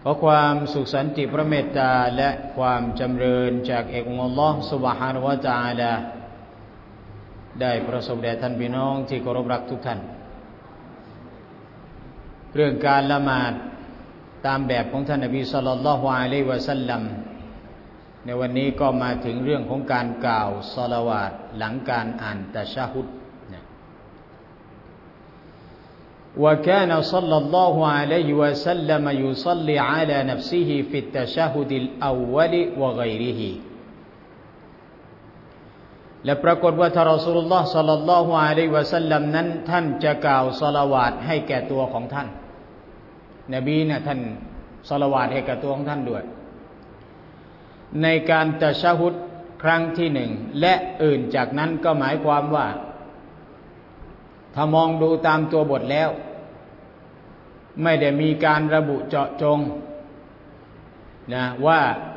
ขอความสุขสันติพระเมตตาและความจำเริญจากเอกองค์อัลลอฮฺซุบฮานะฮูวะตะอาลาได้ประสบแด่ท่านพี่น้องที่เคารพรักทุกท่านเรื่องการละหมาดตามแบบของท่านนบีศ็อลลัลลอฮุอะลัยฮิวะซัลลัมในวันนี้ก็มาถึงเรื่องของการกล่าวศอลาวาตหลังการอ่านตะชะฮุดوكان صلى الله عليه وسلم يصلي على نفسه في التشهد الأول وغيره และปรากฏว่าท่านรอซูลุลลอฮ์ศ็อลลัลลอฮุอะลัยฮิวะซัลลัมนั้นท่านจะกล่าวศอลาวาตให้แก่ตัวของท่านนบีเนี่ยท่านศอลาวาตให้แก่ตัวของท่านด้วยในการตะชะฮุดครั้งที่หนึ่งและอื่นจากนั้นก็หมายความว่าถ้ามองดูตามตัวบทแล้วไม่ได้มีการระบุเจาะจงนะว่า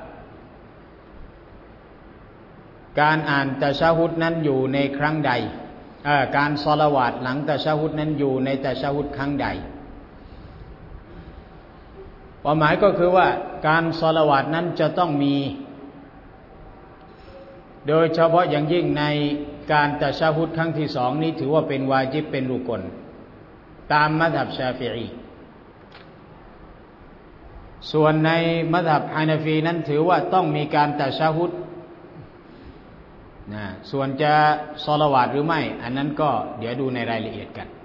การอ่านตะชะฮุดนั้นอยู่ในครั้งใดการศอลาวาตหลังตะชะฮุดนั้นอยู่ในตะชะฮุดครั้งใดความหมายก็คือว่าการศอลาวาตนั้นจะต้องมีโดยเฉพาะอย่างยิ่งในการตะชะฮุดครั้งที่สองนี้ถือว่าเป็นวาญิบเป็นรุกนตามมัซฮับชาฟิอีส่วนในมัซฮับฮานาฟีนั้นถือว่าต้องมีการตะชะฮุดนะส่วนจะศอลาวาตหรือไม่อันนั้นก็เดี๋ยวดูในรายละเอียดกัน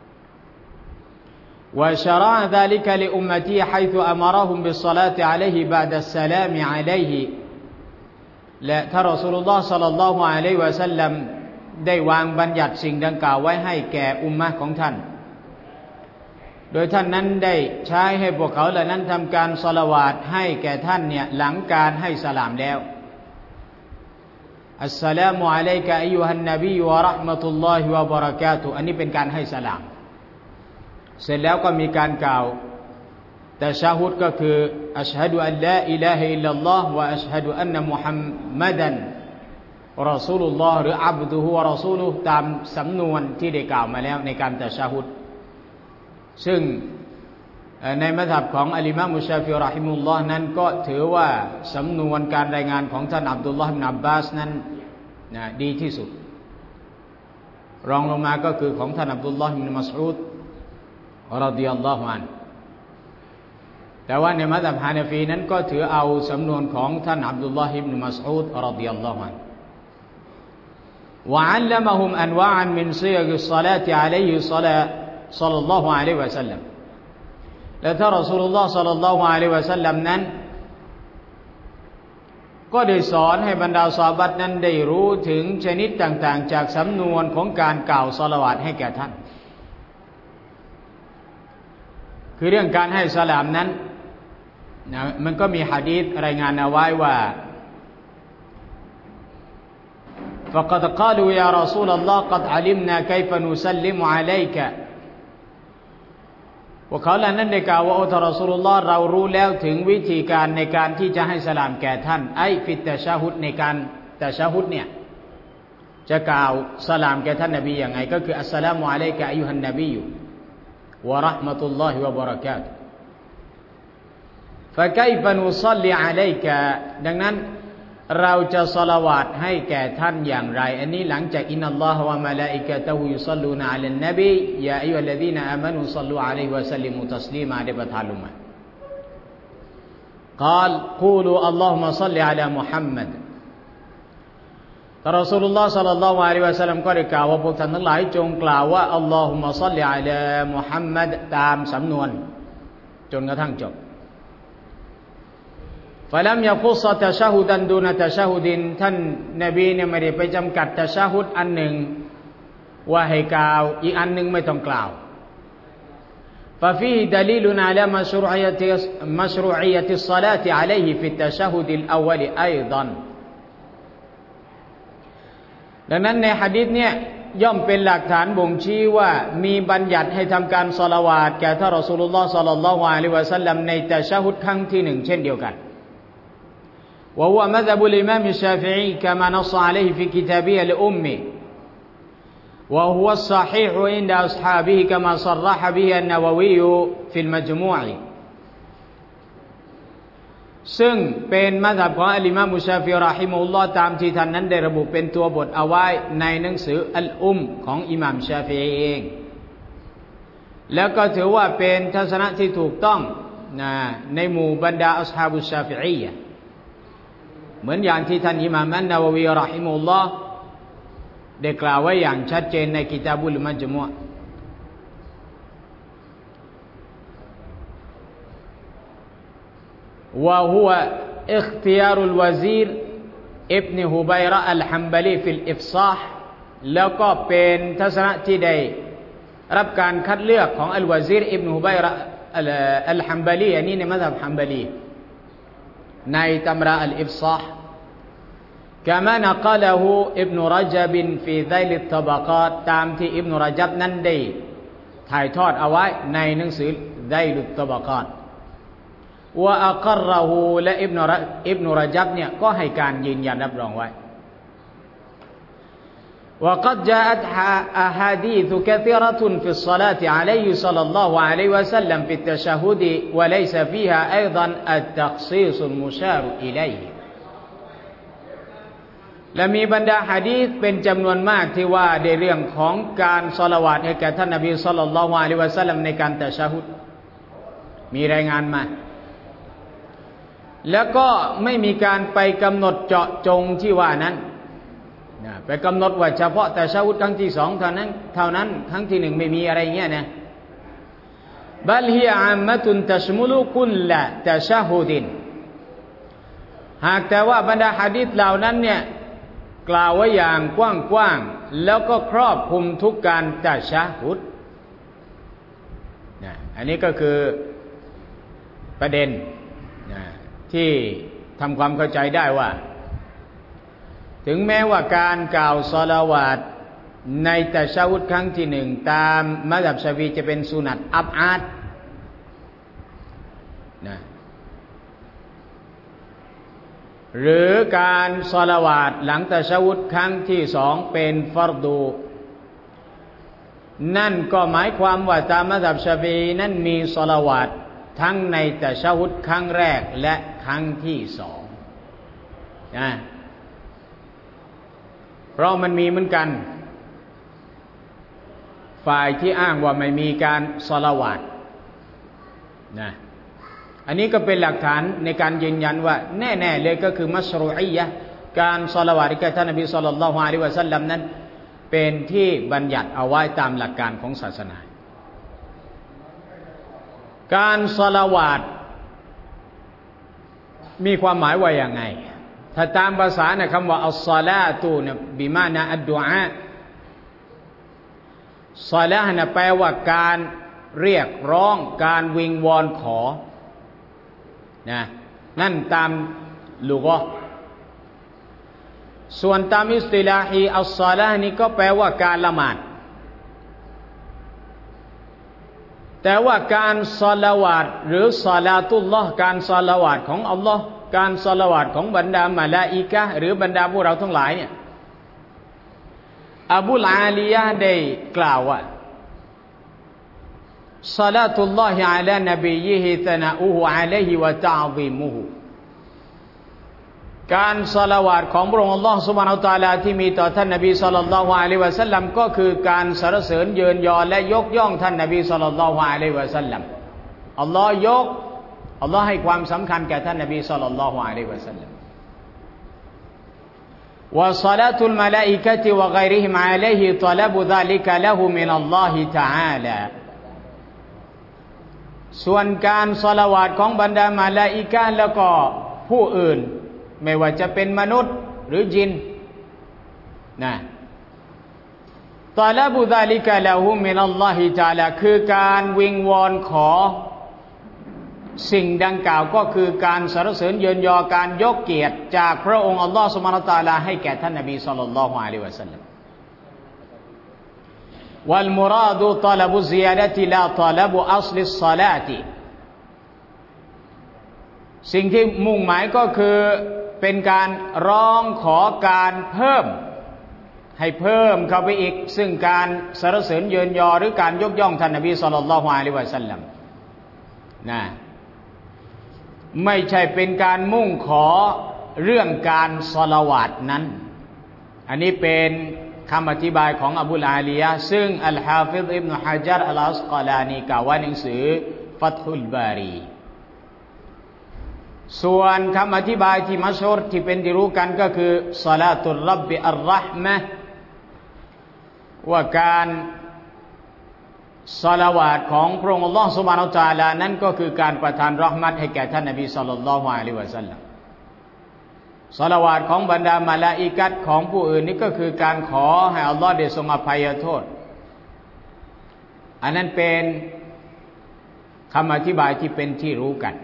وشرع ذلك لأمتي حيث أمرهم بالصلاة عليه بعد السلام عليه และท่านรอซูลุลลอฮ์ศ็อลลัลลอฮุอะลัยฮิวะซัลลัมได้วางบัญญัติสิ่งดังกล่าวไว้ให้แก่อุมมะห์ของท่านโดยท่านนั้นได้ใช้ให้พวกเขาเหล่านั้นทำการศอลาวาตให้แก่ท่านเนี่ยหลังการให้สลามแล้วอัสสลามุอะลัยกะอัยยูฮันนบีวะเราะห์มะตุลลอฮิวะบะเราะกาตุฮ์อันนี้เป็นการให้สลามเสร็จแล้วก็มีการกล่าวตะชะฮุดก็คืออัชฮะดุอัลลาอิลาฮะอิลลัลลอฮ์วะอัชฮะดุอันนะมุฮัมมัดันรอซูลุลลอฮ์หรืออับดุฮุวะรอซูลุฮ์ตามสำนวนที่ได้กล่าวมาแล้วในการตะชะฮุดซึ่งในมัซฮับของอะลิมามชาฟิอีเราะฮิมุลลอฮ์นั้นก็ถือว่าสำนวนการรายงานของท่านอับดุลลอฮ์อิบนุอับบาสนั้นดีที่สุดรองลงมาก็คือของท่านอับดุลลอฮ์อิบนุมัสอูดรอฎิยัลลอฮุอันฮุแต่ว่าในมัซฮับฮานาฟีนั้นก็ถือเอาสำนวนของท่านอับดุลลอฮ์อิบนุมัสอูดรอฎิยัลลอฮุอันฮุوعلمهم أنواعا من صيغ الصلاة عليه صلى الله عليه وسلم และท่านรอซูลุลลอฮ์ศ็อลลัลลอฮุอะลัยฮิวะซัลลัมนั้นก็ได้สอนให้บรรดาซอฮาบะห์นั้นได้รู้ถึงชนิดต่างๆจากสำนวนของการกล่าวศอลาวาตให้แก่ท่านคือเรื่องการให้สลามนั้นมันก็มีหะดีษรายงานเอาไว้ว่า فقد قالوا يا رسول الله قد علمنا كيف نسلم عليك พวกเขาเหล่านั้นได้กล่าวว่าโอ้ท่านรอซูลุลลอฮ์เรารู้แล้วถึงวิธีการในการที่จะให้สลามแก่ท่านไอฟิตตะชะฮุดในการตะชะฮุดเนี่ยจะกล่าวสลามแก่ท่านนบียังไงก็คืออัสสลามุอะลัยกะอัยยูฮันนบีวะเราะห์มะตุลลอฮิวะบะเราะกาตุฮ์ فكيف نصلي عليك ดังนั้นเราจะศอลาวาตให้แก่ท่านอย่างไรอันนี้หลังจากอินนัลลอฮะวะมะลาอิกะตุฮุยุศ็อลลูนะอะลันนบียาอัยยูฮัลลซีนาอามานูศ็อลลูอะลัยฮิวะซัลลิมูตัสลีมาได้ประทานลงมา قال قولوا اللهم صل على محمد ท่านรอซูลุลลอฮ์ศ็อลลัลลอฮุอะลัยฮิวะซัลลัมก็ได้กล่าวว่าพวกท่านทั้งหลายจงกล่าวว่าอัลลอฮุมมะศ็อลลิอะลามุฮัมมัดตามสำนวนจนกระทั่งจบفلم يخص تشهدا دون تشهد ท่านนบีเนี่ยไม่ได้ไปจำกัดตะชะฮุดอันหนึ่งว่าให้กล่าวอีกอันหนึ่งไม่ต้องกล่าว ففيه دليل على مشروعية الصلاة عليه في التشهد الأول أيضا ดังนั้นในหะดีษเนี่ยย่อมเป็นหลักฐานบ่งชี้ว่ามีบัญญัติให้ทำการศอลาวาตแก่ท่านรอซูลุลลอฮ์ศ็อลลัลลอฮุอะลัยฮิวะซัลลัมในตะชะฮุดครั้งที่หนึ่งเช่นเดียวกันوهو مذهب الإمام الشافعي كما نص عليه في كتابه الأم وهو الصحيح عند أصحابه كما صرح به النووي في المجموع ซึ่งเป็นมัซฮับของอัลอิมามมุชาฟิเราะฮิมะฮุลลอฮ์ตามที่ท่านนั้นได้ระบุเป็นตัวบทเอาไว้ในหนังสืออัลอุมของอิหม่ามชาฟิอีเองแล้วก็ถือว่าเป็นทัศนะที่ถูกต้องในหมู่บรรดาอัศฮาบุชชาฟิอียะห์เหมือนอย่างที่ท่านอิหม่ามอันนะวะวีเราะฮิมะฮุลลอฮ์ได้กล่าวไว้อย่างชัดเจนในกิตาบุลมัจมุอ์وهو اختيار الوزير ابن هبيرة الحنبلي في الإفصاح แล้วก็เป็นทัศนะที่ได้รับการคัดเลือกของอัลวาซีรอิบนุฮุบัยระอัลฮัมบาลีอันนี้ในมัซฮับฮัมบาลีในตำราอัลอิฟซาห์كما نقله ابن رجب في ذيل الطبقات ตามที่อิบนุรจับนั้นได้ถ่ายทอดเอาไว้ในหนังสือไดลุตตบะกาตว่าอักรหูและอิบนุรจับเนี่ยก็ให้การยืนยันรับรองไว้ وقد جاءت أحاديث كثيرة في الصلاة عليه صلى الله عليه وسلم في التشهد وليس فيها أيضا التخصيص المشار إليه และมีบรรดาหะดีษเป็นจำนวนมากที่ว่าในเรื่องของการศอลาวาตให้แก่ท่านนบีศ็อลลัลลอฮุอะลัยฮิวะซัลลัมในการตะชะฮุดมีรายงานมาแล้วก็ไม่มีการไปกำหนดเจาะจงที่ว่านั้นไปกำหนดว่าเฉพาะตะชะฮุดครั้งที่สองเท่านั้นครั้งที่หนึ่งไม่มีอะไรเงี้ยนะบัลฮิยะอัมมะตุนตัชมุลุกุลละตะชะฮุดินหากแต่ว่าบรรดาหะดีษเหล่านั้นเนี่ยกล่าวไว้อย่างกว้างๆแล้วก็ครอบคลุมทุกการตะชะฮุดอันนี้ก็คือประเด็นที่ทำความเข้าใจได้ว่าถึงแม้ว่าการกล่าวศอลาวาตในตะชะฮุดครั้งที่หนึ่งตามมัซฮับชาฟิอีจะเป็นสุนัตอับอาดนะหรือการศอลาวาตหลังตะชะฮุดครั้งที่สองเป็นฟัรดูนั่นก็หมายความว่าตามมัซฮับชาฟิอีนั้นมีศอลาวาตทั้งในตะชะฮุดครั้งแรกและครั้งที่สองนะเพราะมันมีเหมือนกันฝ่ายที่อ้างว่าไม่มีการศอลาวาตนะอันนี้ก็เป็นหลักฐานในการยืนยันว่าแน่ๆเลยก็คือมัชรูอียะห์การศอลาวาตแก่ท่านนบีศ็อลลัลลอฮุอะลัยฮิวะซัลลัมนั้นเป็นที่บัญญัติเอาไว้ตามหลักการของศาสนาการศอลาวาตมีความหมายว่าอย่างไงถ้าตามภาษาเนี่ยคำว่าอัศศอลาตุเนี่ยบิมานะอัดดุอาศอลาห์เนี่ยแปลว่าการเรียกร้องการวิงวอนขอนะนั่นตามลุกะห์ส่วนตามอิสติลาฮีอัศศอลาห์นี่ก็แปลว่าการละหมาดแต่ว่าการศอลาวาตหรือศอลาตุลลอฮ์การศอลาวาตของอัลลอฮ์การศอลาวาตของบรรดามะลาอิกะฮ์หรือบรรดาพวกเราทั้งหลายเนี่ยอบูลอาลียะห์ได้กล่าวว่าศอลาตุลลอฮิอะลานบียิฮิตะนะอูฮุอะลัยฮิวะตะอฎีมุฮุการศอลาวาตของพระองค์อัลลอฮ์ซุบฮานะฮูวะตะอาลาที่มีต่อท่านนบีศ็อลลัลลอฮุอะลัยฮิวะซัลลัมก็คือการสรรเสริญเยินยอและยกย่องท่านนบีศ็อลลัลลอฮุอะลัยฮิวะซัลลัมอัลลอฮ์ยกอัลลอฮ์ให้ความสำคัญแก่ท่านนบีศ็อลลัลลอฮุอะลัยฮิวะซัลลัมวะศอลาตุลมะลาอิกะติวะฆอยริฮิมอะลัยฮิตอละบุซาลิกะละฮูมินัลลอฮิตะอาลาส่วนการศอลาวาตของบรรดามะลาอิกะฮ์แล้วก็ผู้อื่นไม่ว่าจะเป็นมนุษย์หรือญินนะตอละบุซาลิกะละฮูมินัลลอฮิตะอาลาคือการวิงวอนขอสิ่งดังกล่าวก็คือการสรรเสริญเยินยอการยกเกียรติจากพระองค์อัลลอฮฺซุบฮานะฮูวะตะอาลาให้แก่ท่านนบีศ็อลลัลลอฮุอะลัยฮิวะซัลลัมวัลมุราดุตอละบุซิยาดะติลาตอละบุอัศลิศศอลาติสิ่งที่มุ่งหมายก็คือเป็นการร้องขอการเพิ่มให้เพิ่มเข้าไปอีกซึ่งการสรรเสริญเยินยอหรือการยกย่องท่านนบีศ็อลลัลลอฮุอะลัยฮิวะซัลลัมนะไม่ใช่เป็นการมุ่งขอเรื่องการศอลาวาตนั้นอันนี้เป็นคำอธิบายของอบูลอาลียะห์ซึ่งอัลฮาฟิฎอิบนุฮะญัรอัลอัสกอลานีกล่าวไว้ในหนังสือฟัตฮุลบารีส่วนคำอธิบายที่มัชฮูรที่เป็นที่รู้กันก็คือศอลาตุรร็อบบิอัรเราะห์มะห์ว่าการศอลาวาตของพระองค์อัลเลาะห์ซุบฮานะฮูวะตะอาลานั้นก็คือการประทานเราะห์มัตให้แก่ท่านนบีศ็อลลัลลอฮุอะลัยฮิวะซัลลัมศอลาวาตของบรรดามลาอิกะฮ์ของผู้อื่นนี่ก็คือการขอให้อัลเลาะห์ได้ทรงอภัยโทษอันนั้นเป็นคำอธิบายที่เป็นที่รู้กัน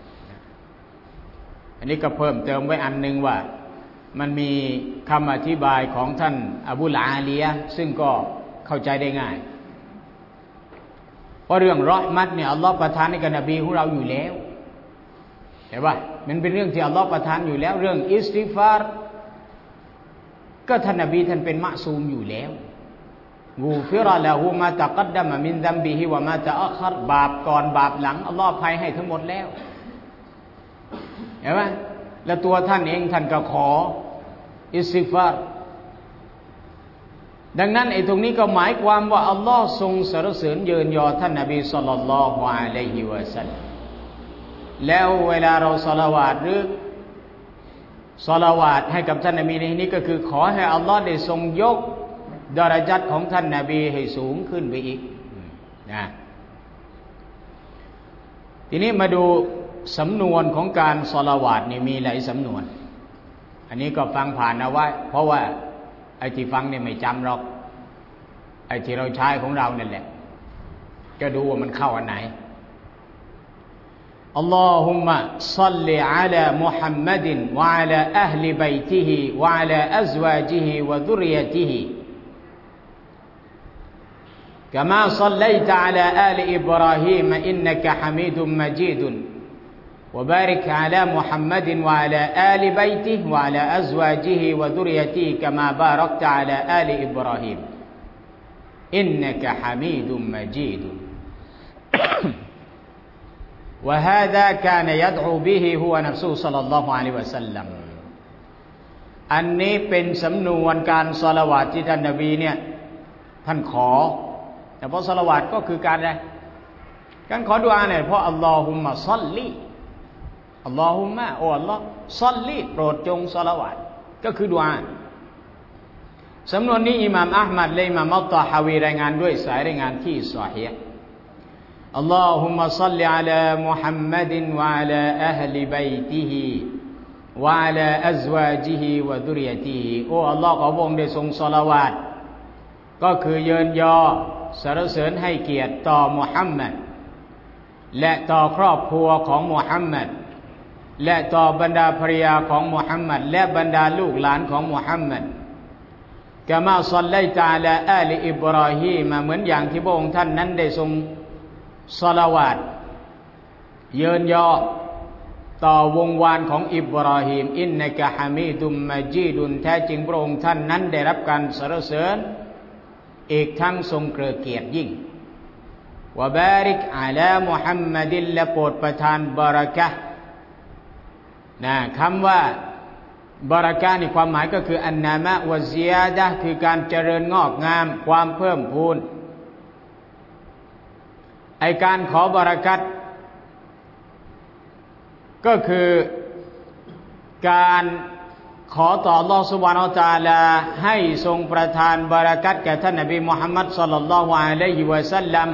อันนี้ก็เพิ่มเติมไว้อันนึงว่ามันมีคำอธิบายของท่านอบูลอาลียะห์ซึ่งก็เข้าใจได้ง่ายเพราะเรื่องเราะห์มัตเนี่ยอัลเลาะห์ประทานให้กับนบีของเราอยู่แล้วเห็นป่ะมันเป็นเรื่องที่อัลเลาะห์ประทานอยู่แล้วเรื่องอิสติฆฟารก็ท่านนบีท่านเป็นมะซูมอยู่แล้วกูฟิรละฮูมาตะกัดดะมะมินซัมบิฮิวะมาตะอัคคัรบาปก่อนบาปหลังอัลเลาะห์อภัยให้ทั้งหมดแล้วเห็นป่ะแล้วตัวท่านเองท่านก็ขออิสติฆฟารดังนั้นไอ้ตรงนี้ก็หมายความว่าอัลลอฮ์ทรงสรรเสริญเยินยอท่านนบีศ็อลลัลลอฮุอะลัยฮิวะซัลลัมแล้วเวลาเราศอลาวาตหรือศอลาวาตให้กับท่านนบีในนี้ก็คือขอให้อัลลอฮ์ได้ทรงยกดารญัตของท่านนบีให้สูงขึ้นไปอีกนะทีนี้มาดูสำนวนของการศอลาวาตนี่มีหลายสำนวนอันนี้ก็ฟังผ่านเอาไว้เพราะว่าไอ้ที่ฟังเนี่ยไม่จำหรอกไอ้ที่เราใช้ของเรานั่นแหละก็ดูว่ามันเข้าอันไหนอัลลอฮุมะศ็อลลิอะลามุฮัมมัดวะอะลาอะห์ลิบัยติฮิวะอะลาอัซวาจิฮิวะซุรริยะติฮิكما صليت على آل إبراهيم إنك حميد مجيد وبارك على محمد وعلى آل بيته وعلى أزواجه وذريته كما باركت على آل إبراهيم إنك حميد مجيد وهذا كان يدعو به هو نفسه صلى الله عليه وسلم อันนี้เป็นสำนวนการศอลาวาตที่ท่านนบีเนี่ยท่านขอแต่เพราะศอลาวาตก็คือการอะไรการขอดุอาเนี่ยเพราะอัลลอฮุมมะศ็อลลิอัลลอฮุมมะโอ้อัลลอฮ์ศ็อลลิโปรดจงศอลาวาตก็คือดุอาสำนวนนี้อิหม่ามอะห์มัดและอิหม่ามอัตตะฮาวีรายงานด้วยสายรายงานที่ศอฮีฮ์อัลลอฮุมมะศ็อลลิอะลามุฮัมมัดวะอะลาอะห์ลิบัยติฮิวะอะลาอัซวาจิฮิวะซุรริยะติฮิโอ้อัลลอฮ์ขอพระองค์ได้ทรงศอลาวาตก็คือเยินยอสรรเสริญให้เกียรติต่อมุฮัมมัดและต่อครอบครัวของมุฮัมมัดและต่อบรรดาภริยาของมุฮัมมัดและบรรดาลูกหลานของมุฮัมมัดกะมาศ็อลลัยตะอะลาอาลิอิบราฮีมเหมือนอย่างที่พระองค์ท่านนั้นได้ทรงศอลาวาตเยินยอต่อวงวานของอิบราฮีมอินนะกะฮะมีดุมมะจีดุนแท้จริงพระองค์ท่านนั้นได้รับการสรรเสริญอีกทั้งทรงเกิดเกียรติยิ่งวะบาริกอะลามุฮัมมัดและโปรดประทานบารอกะห์นะคำว่าบารอกะห์นี่ความหมายก็คืออันนามะวะซิยาดะห์คือการเจริญงอกงามความเพิ่มพูนไอการขอบารอกะห์ก็คือการขอต่ออัลเลาะห์ซุบฮานะฮูวะตะอาลาให้ทรงประทานบารอกะห์แก่ท่านนบีมุฮัมมัดศ็อลลัลลอฮุอะลัยฮิวะซัลลัม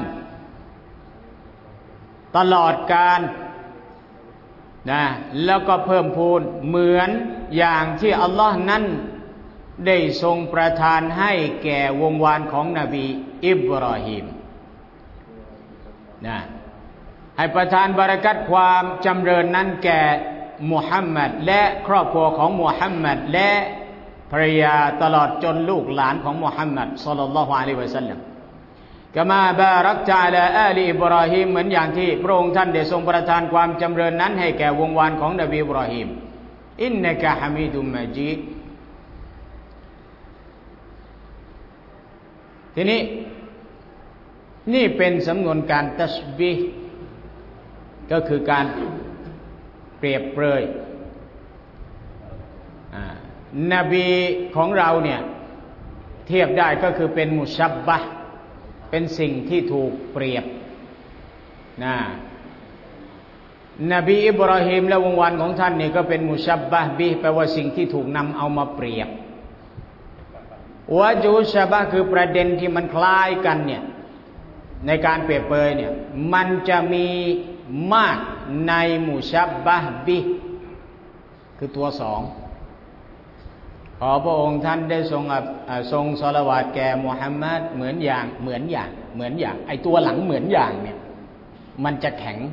ตลอดกาลนะแล้วก็เพิ่มพูนเหมือนอย่างที่อัลลอฮ์นั้นได้ทรงประทานให้แก่วงวานของนบีอิบราฮิมนะให้ประทานบารอกะห์ความจำเริญนั้นแก่มุฮัมมัดและครอบครัวของมุฮัมมัดและภรรยาตลอดจนลูกหลานของมุฮัมมัดศ็อลลัลลอฮุอะลัยฮิวะซัลลัมกะมาบารักตะอะลาอาลิอิบราฮิมเหมือนอย่างที่พระองค์ท่านได้ทรงประทานความจำเริญนั้นให้แก่วงวานของนบีอิบราฮิมอินนะกะฮะมีดุมมะจีดทีนี้นี่เป็นสำนวนการตัชบีฮ์ก็คือการเปรียบเปรยนบีของเราเนี่ยเทียบได้ก็คือเป็นมุชับบะห์เป็นสิ่งที่ถูกเปรียบนบีอิบราฮิมและวงวานของท่านนี่ก็เป็นมุชับบะห์บิแปลว่าสิ่งที่ถูกนำเอามาเปรียบวะจูชะบะคือประเด็นที่มันคล้ายกันเนี่ยในการเปรียบเปรยเนี่ยมันจะมีมากในมุชับบะห์บิคือตัวสองขอพระองค์ท่านได้ทรงศอลาวาตแก่มุฮัมมัดเหมือนอย่างไอตัวหลังเหมือนอย่างเนี่ยมันจะแข็ง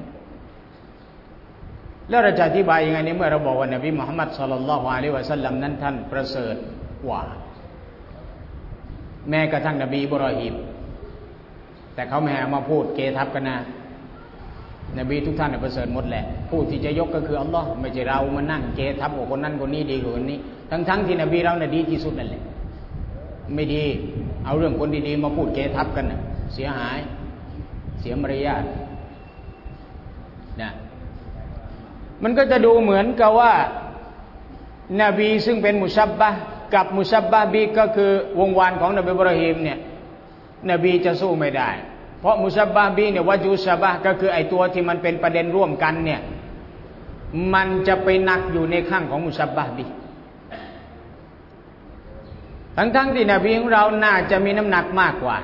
แล้วเราจะอธิบายยังไงเนี่ยเมื่อเราบอกว่านบีมุฮัมมัดศ็อลลัลลอฮุอะลัยฮิวะซัลลัมนั้นท่านประเสริฐกว่าแม้กระทั่งนบีอิบราฮิมแต่เขาไม่ให้มาพูดเกทับกันนะนบีทุกท่านประเสริฐหมดแหละผู้ที่จะยกก็คืออัลลอฮ์ไม่ใช่เรามานั่งเกทับว่าคนนั้นคนนี้ดีกว่าคนนี้ทั้งที่นบีเราน่ะดีที่สุดนั่นแหละไม่ดีเอาเรื่องคนดีๆมาพูดเกทับกันนะเสียหายเสียมารยาทนะมันก็จะดูเหมือนกับว่านบีซึ่งเป็นมุชับบะห์กับมุชับบะห์บิก็คือวงวานของนบีอิบราฮิมเนี่ยนบีจะสู้ไม่ได้เพราะมุชับบะห์บิเนี่ยวะจูชะบะห์ก็คือไอตัวที่มันเป็นประเด็นร่วมกันเนี่ยมันจะไปหนักอยู่ในข้างของมุชับบะห์บิทั้งที่นบีของเราน่าจะมีน้ำหนักมากกว่า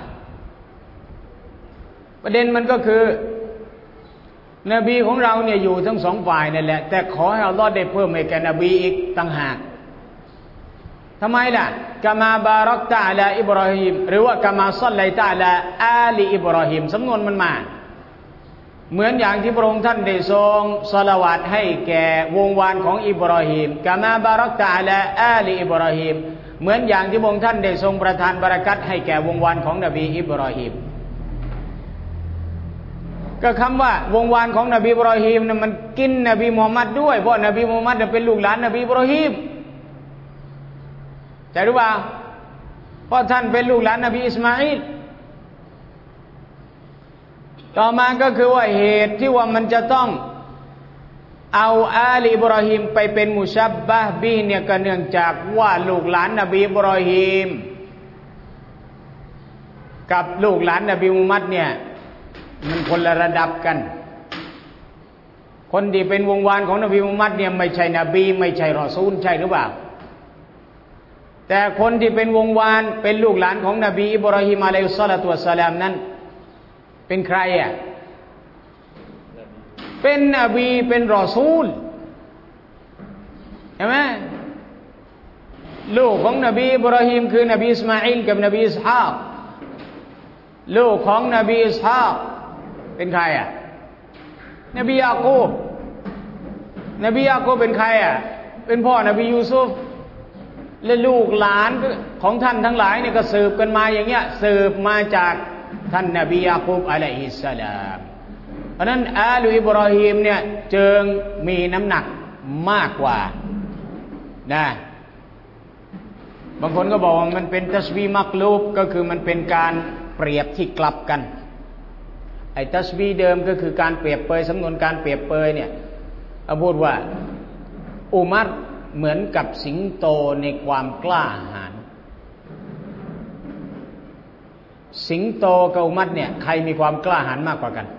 ประเด็นมันก็คือนบีของเราเนี่ยอยู่ทั้งสองฝ่ายนั่นแหละแต่ขอให้อัลลอฮ์ได้เพิ่มให้แก่นบีอีกต่างหากทำไมล่ะกะมาบารักตะอะลาอิบราฮิมหรือว่ากะมาศ็อลลัยตะอะลาอาลีอิบราฮิมสำนวนมันมาเหมือนอย่างที่พระองค์ท่านได้ทรงศอลาวาตให้แก่วงวานของอิบราฮิมกะมาบารักตะอะลาอาลีอิบราฮิมเหมือนอย่างที่พระองค์ท่านได้ทรงประทานบารอกัตให้แก่วงวานของนบีอิบราฮิมก็คำว่าวงวานของนบีอิบราฮิมนั้นมันกินนบีมุฮัมมัดด้วยเพราะนบีมุฮัมมัดเป็นลูกหลานนบีอิบราฮิมใช่หรือเปล่าเพราะท่านเป็นลูกหลานนบีอิสมาอีลต่อมาก็คือว่าเหตุที่ว่ามันจะต้องเอาอาลีอิบราฮิมไปเป็นมุชับบะห์บิเนี่ยก็เนื่องจากว่าลูกหลานนบีอิบราฮิมกับลูกหลานนบีมุฮัมมัดเนี่ยมันคนละระดับกันคนที่เป็นวงวานของนบีมุฮัมมัดเนี่ยไม่ใช่นบีไม่ใช่รอซูลใช่หรือเปล่าแต่คนที่เป็นวงวานเป็นลูกหลานของนบีอิบราฮิมอะลัยฮิสซอลาตุวัสสลามนั้นเป็นใครอ่ะเป็นนบีเป็นรอซูลใช่ไหมลูกของนบีอิบราฮิมคือนบีอิสมาอีลกับนบีอิสฮากลูกของนบีอิสฮากเป็นใครอ่ะนบียาคูบนบียาคูบเป็นใครอ่ะเป็นพ่อนบียูซุฟและลูกหลานของท่านทั้งหลายเนี่ยก็สืบกันมาอย่างเงี้ยสืบมาจากท่านนบียาคูบอะลัยฮิสสลามเพราะนั้นอาลีอิบราฮิมเนี่ยจึงมีน้ำหนักมากกว่านะบางคนก็บอกว่ามันเป็นตัชบีมักลูบก็คือมันเป็นการเปรียบที่กลับกันไอ้ตัชบีเดิมก็คือการเปรียบเปยสำนวนการเปรียบเปยเนี่ยพูดว่าอุมัรเหมือนกับสิงโตในความกล้าหาญสิงโตกับอุมัรเนี่ยใครมีความกล้าหาญมากกว่ากัน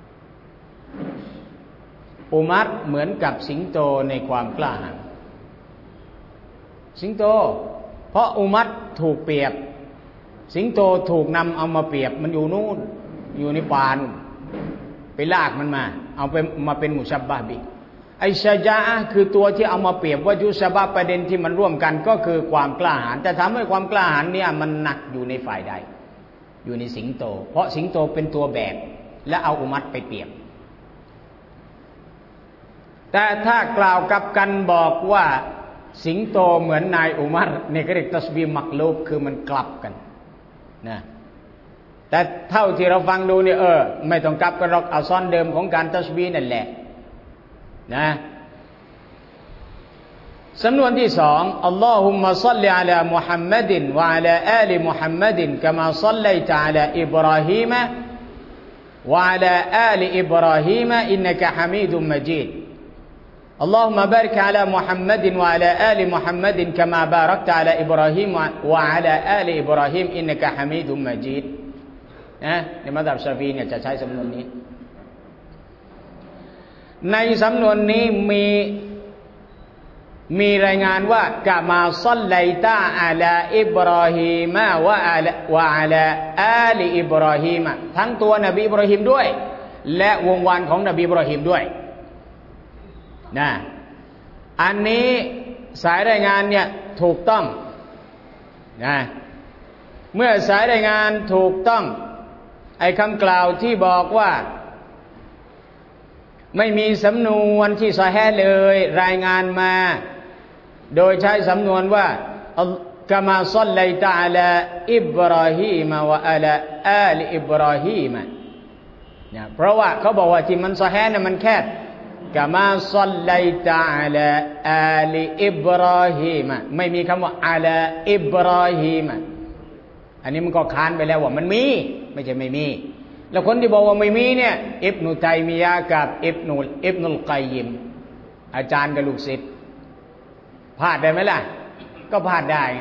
อุมัรเหมือนกับสิงโตในความกล้าหาญสิงโตเพราะอุมัรถูกเปรียบสิงโตถูกนำเอามาเปรียบมันอยู่นู่นอยู่ในป่านู่นไปลากมันมาเอาไปมาเป็นมุชับบะห์บิไอ้ชะญาอะห์คือตัวที่เอามาเปรียบว่ายุชะบะห์ประเด็นที่มันร่วมกันก็คือความกล้าหาญแต่ทำให้ความกล้าหาญเนี่ยมันหนักอยู่ในฝ่ายใดอยู่ในสิงโตเพราะสิงโตเป็นตัวแบบและเอาอุมัรไปเปรียบแต่ถ้ากล่าวกับกันบอกว่าสิงโตเหมือนนายอุมัรในกระเด็กตัสบีมักลูบคือมันกลับกันนะแต่เท่าที่เราฟังดูเนี่ยไม่ต้องกลับกันหรอกเอาซ้อนเดิมของการตัสบีนั่นแหละนะสำนวนที่สองอัลลอฮุมมะศ็อลลิอะลามุฮัมมัดวะอะลาอาลิมุฮัมมัดกะมาศ็อลลัยตะอะลาอิบราฮีมวะอะลาอาลิอิบราฮีมอินนะกะฮะมีดุมมะญีด اللهم بارك على محمد وعلى آل محمد كما باركت على إبراهيم وعلى آل إبراهيم إنك حميد مجيد นะในมัธยับชาฟีเนี่ยจะใช้สำนวนนี้ในสำนวนนี้มีรายงานว่ากะมาซัลลัยตะอะลาอิบราฮีมะวะอะลาอาลิอิบราฮีมะทั้งตัวนบีอิบราฮิมด้วยและวงวานของนบีอิบราฮิมด้วยนะอันนี้สายรายงานเนี่ยถูกต้องนะเมื่อสายรายงานถูกต้องไอ้คำกล่าวที่บอกว่าไม่มีสำนวนที่ซอฮีฮ์เลยรายงานมาโดยใช้สำนวนว่ากะมาซัลลัยตะอะลาอิบราฮีมะวะอะลาอาลิอิบราฮีมะเนี่ยเพราะว่าเขาบอกว่าที่มันซอฮีฮ์เนี่ยมันแค่กะมาซัลลัยตะอะลาอาลิอิบราฮีมะไม่มีคำว่าอะลาอิบราฮีมะอันนี้มันก็ค้านไปแล้วว่ามันมีไม่ใช่ไม่มีแล้วคนที่บอกว่าไม่มีเนี่ยอิบนุตัยมียะห์กับอิบนุลกัยยิมอาจารย์กับลูกศิษย์พลาดได้ไหมล่ะก็พลาดได้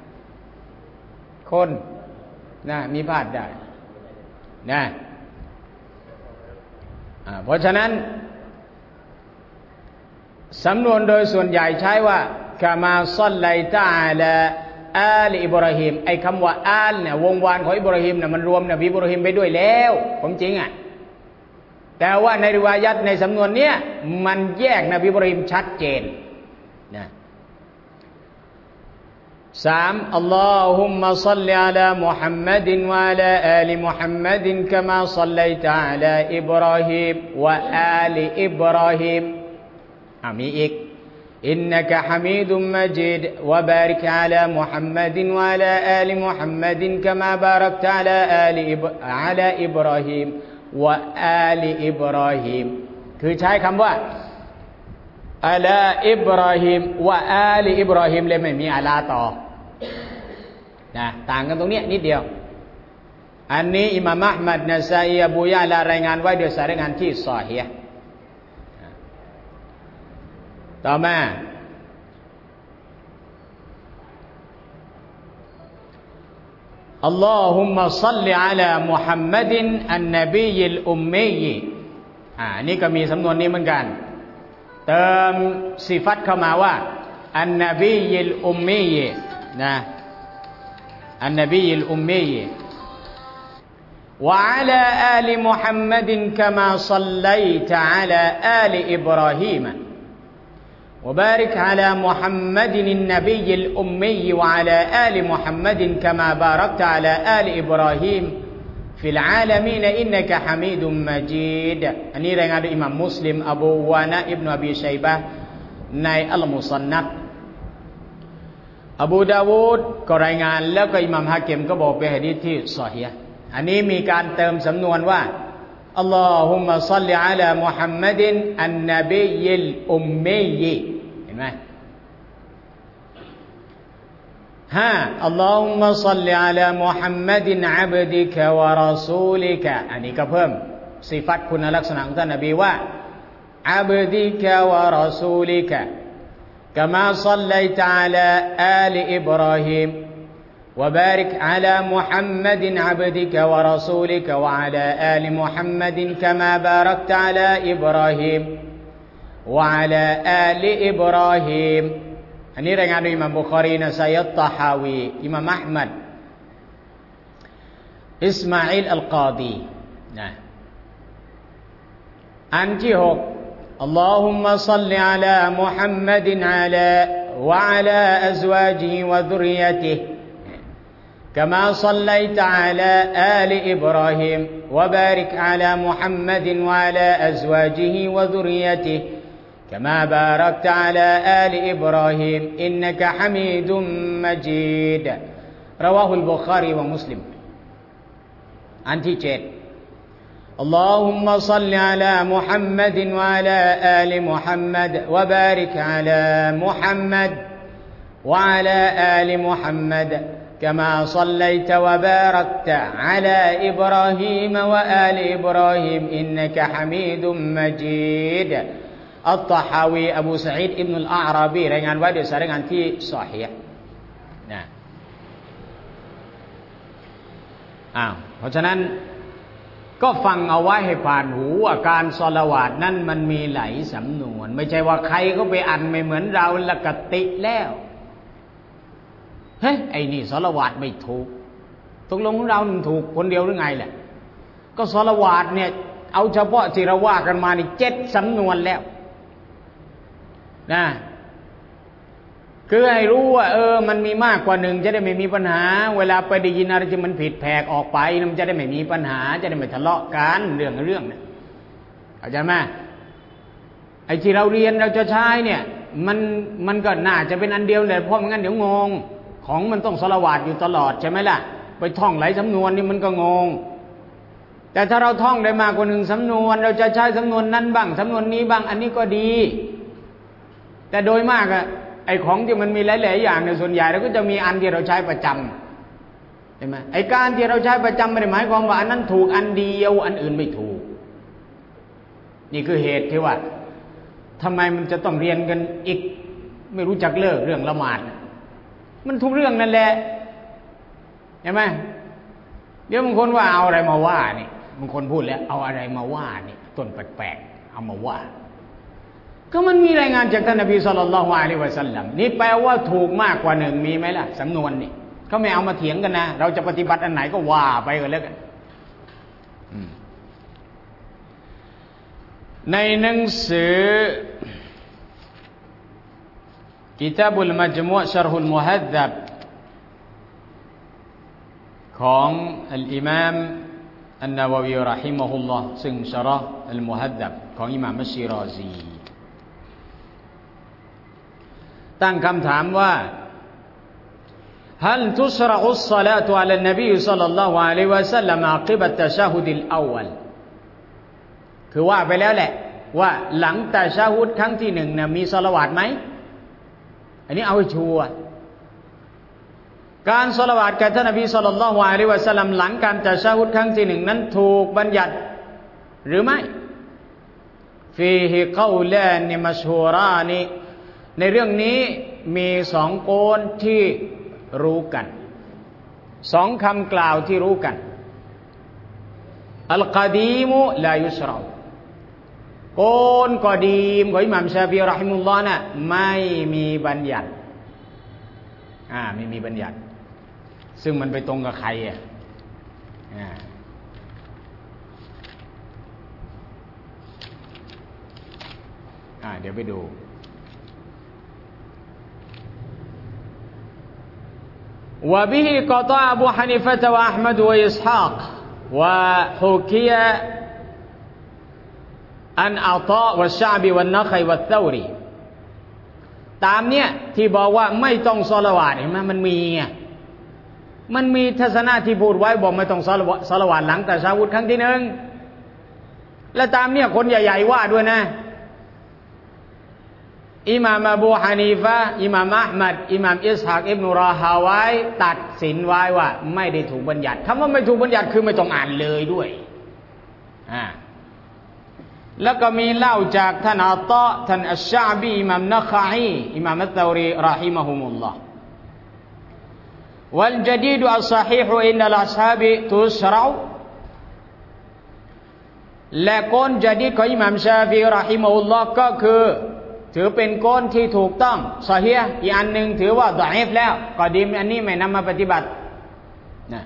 คนนะมีพลาดได้นะเพราะฉะนั้นสำนวนโดยส่วนใหญ่ใช้ว่ากะมาซัลลัยตะอะลาอาลิอิบราฮิมไอ้คำว่าอาลเนี่ยวงวานของอิบราฮิมเนี่ยมันรวมนบีอิบราฮิมไปด้วยแล้วผมจริงอ่ะแต่ว่าในริวายัตในสำนวนเนี้ยมันแยกนบีอิบราฮิมชัดเจนนะ3อัลลอฮุมมะศ็อลลิอะลามุฮัมมัดวะอะลาอาลิมุฮัมมัดกะมาศ็อลลัยตะอะลาอิบราฮิมวะอาลิอิบราฮิมมีอีกإنك حميد مجيد وبارك على محمد وعلى آل محمد كما باركت على إبراهيم وآل إبراهيم คือใช้คำว่าอะลาอิบราฮิมวะอาลิอิบราฮิมเลยไม่มีอะลาต่อนะต่างกันตรงนี้นิดเดียวอันนี้อิหม่ามอะห์มัดนะซาอีอบูยะลารายงานไว้โดยสายรายงานที่ซอฮีฮ์ต่อมาอัลลอฮุมมะศ็อลลิอะลามุฮัมมัดอันนบียิลอุมมีนี่ก็มีสำนวนนี้เหมือนกันเติมสิฟัตเข้ามาว่าอันนบียิลอุมมีนะอันนบียิลอุมมีوعلى آل محمد كما صليت على آل إبراهيم وبارك على محمد النبي الأمي وعلى آل محمد كما باركت على آل إبراهيم في العالمين إنك حميد مجيد อันนี้รายงานโดยอิหม่ามมุสลิมอบูวานะอิบนุอบีชัยบะห์ในอัลมุซันนัฟอบูดาวูดก็รายงานแล้วก็อิหม่ามฮากิมก็บอกเป็นหะดีษที่ซอฮีฮ์อันนี้มีการเติมสำนวนว่าอัลลอฮุมมะศ็อลลิอะลามุฮัมมัดอันนบียิลอุมมีเห็นไหมอัลลอฮุมมะศ็อลลิอะลามุฮัมมัดอับดิกะวะรอซูลิกะอันนี้ก็เพิ่มสิฟัตคุณลักษณะของท่านนบีว่าอับดิกะวะรอซูลิกะกะมาศ็อลลัยตะอะลาอาลิอิบราฮิมوبارك على محمد عبدك ورسولك وعلى آل محمد كما باركت على إبراهيم وعلى آل إبراهيم อันนี้รายงานโดยอิหม่ามบุคอรีนะซัยตะฮาวีอิหม่ามอะห์มัดอิสมาอีลอัลกอดีนะอันที่6อัลลอฮุมมะศ็อลลิอะลามุฮัมมัดวะอะลาอัซวาจิฮิวะซุรริยะติฮิكما صليت على آل إبراهيم وبارك على محمد وعلى أزواجه وذريته كما باركت على آل إبراهيم إنك حميد مجيد رواه البخاري ومسلم أنت جيد اللهم صل على محمد وعلى آل محمد وبارك على محمد وعلى آل محمد كما صليت وباركت على إبراهيم وآل إبراهيم إنك حميد مجيد อัตตะฮาวีอบูซะอีดอิบนุลอาราบีรายงานไว้โดยสายรายงานที่ซอฮีฮ์นะเพราะฉะนั้นก็ฟังเอาไว้ให้ผ่านหูว่าการศอลาวาตนั้นมันมีหลายสำนวนไม่ใช่ว่าใครก็ไปอ่านไม่เหมือนเราละกติแล้วเฮ้ยไอ้นี่ศอลาวาตไม่ถูกตกลงของเราถูกคนเดียวหรือไงแหละก็ศอลาวาตเนี่ยเอาเฉพาะที่เราว่ากันมานี่7สำนวนแล้วนะคือให้รู้ว่ามันมีมากกว่าหนึ่งจะได้ไม่มีปัญหาเวลาไปได้ยินอะไรที่มันผิดแผกออกไปมันจะได้ไม่มีปัญหาจะได้ไม่ทะเลาะกันเรื่องเนี่ยเข้าใจไหมไอ้ที่เราเรียนเราจะใช้เนี่ยมันก็น่าจะเป็นอันเดียวแต่เพราะไม่งั้นเดี๋ยวงงของมันต้องศอลาวาตอยู่ตลอดใช่ไหมล่ะไปท่องหลายสำนวนนี่มันก็งงแต่ถ้าเราท่องได้มากกว่า1สำนวนเราจะใช้สำนวนนั้นบ้างสำนวนนี้บ้างอันนี้ก็ดีแต่โดยมากอะไอ้ของที่มันมีหลายๆอย่างเนี่ยส่วนใหญ่เราก็จะมีอันที่เราใช้ประจำใช่ไหมไอ้การที่เราใช้ประจำไม่ได้หมายความว่าอันนั้นถูกอันเดียวอันอื่นไม่ถูกนี่คือเหตุที่ว่าทำไมมันจะต้องเรียนกันอีกไม่รู้จักเลิกเรื่องละหมาดมันทุกเรื่องนั่นแหละใช่ไหมเดี๋ยวบางคนว่าเอาอะไรมาว่านี่บางคนพูดแล้วเอาอะไรมาว่านี่ต้นแปลกๆเอามาว่าก็มันมีรายงานจากท่านนบีศ็อลลัลลอฮุอะลัยฮิวะซัลลัมนี่แปลว่าถูกมากกว่า1มีไหมล่ะสำนวนนี่เขาไม่เอามาเถียงกันนะเราจะปฏิบัติอันไหนก็ว่าไปกันแล้วกันในหนังสือกิตาบุลมัจมุอ์ชัรฮุลมุฮัดซับของอัลอิมามอันนะวะวีเราะฮิมะฮุลลอฮ์ซึ่งชะเราะห์อัลมุฮัดซับของอิหม่ามอัชชิรอซีตั้งคำถามว่า هل تشرع الصلاة على النبي صلى الله عليه وسلم عقب التشهد الأول คือว่าไปแล้วแหละว่าหลังตะชะฮุดครั้งที่1เนี่ยมีศอลาวาตไหมอันนี้เอาให้ชัวร์การศอลาวาตแก่ท่านนบีศ็อลลัลลอฮุอะลัยฮิวะซัลลัมหลังการตะชะฮุดครั้งที่1นั้นถูกบัญญัติหรือไม่ฟีฮิกอลานิมัชฮูรานในเรื่องนี้มี2โกลที่รู้กัน2คำกล่าวที่รู้กันอัลกอดีมุลายุชเราโกลกอดีมของอิหม่ามชาฟิอีเราะฮิมุลลอฮ์น่ะไม่มีบัญญัติไม่มีบัญญัติซึ่งมันไปตรงกับใครเดี๋ยวไปดูوبه قطع أبو حنيفة وأحمد وإسحاق وحكي عن عطاء والشعبي والنخعي والثوري ตามเนี่ยที่บอกว่าไม่ต้องศอลาวาตเห็นไหมมันมีทัศนะที่พูดไว้บอกไม่ต้องศอลาวาตหลังตะชะฮุดครั้งที่1และตามเนี่ยคนใหญ่ๆว่าด้วยนะอิหม่ามอบูฮานีฟะห์อิหม่ามอะห์มัดอิหม่ามอิสฮากอิบนุรอฮาวายตัดสินไว้ว่าไม่ได้ถูกบัญญัติคำว่าไม่ถูกบัญญัติคือไม่ต้องอ่านเลยด้วยแล้วก็มีเล่าจากท่านอัตตะท่านอัชชะบีอิหม่ามนะคออีอิหม่ามอัตตอรีเราะฮิมะฮุมุลลอฮ์วัลญะดีดอัศศอฮีฮอินนัลอัศฮาบตุชเราและกลญะดีดของอิหม่ามชาฟิอีเราะฮิมะฮุลลอฮ์ก็คือถือเป็นก้นที่ถูกต้องซอฮีฮ์อีกอันหนึ่งถือว่าดออีฟแล้วกอดีมอันนี้ไม่นำมาปฏิบัตินะ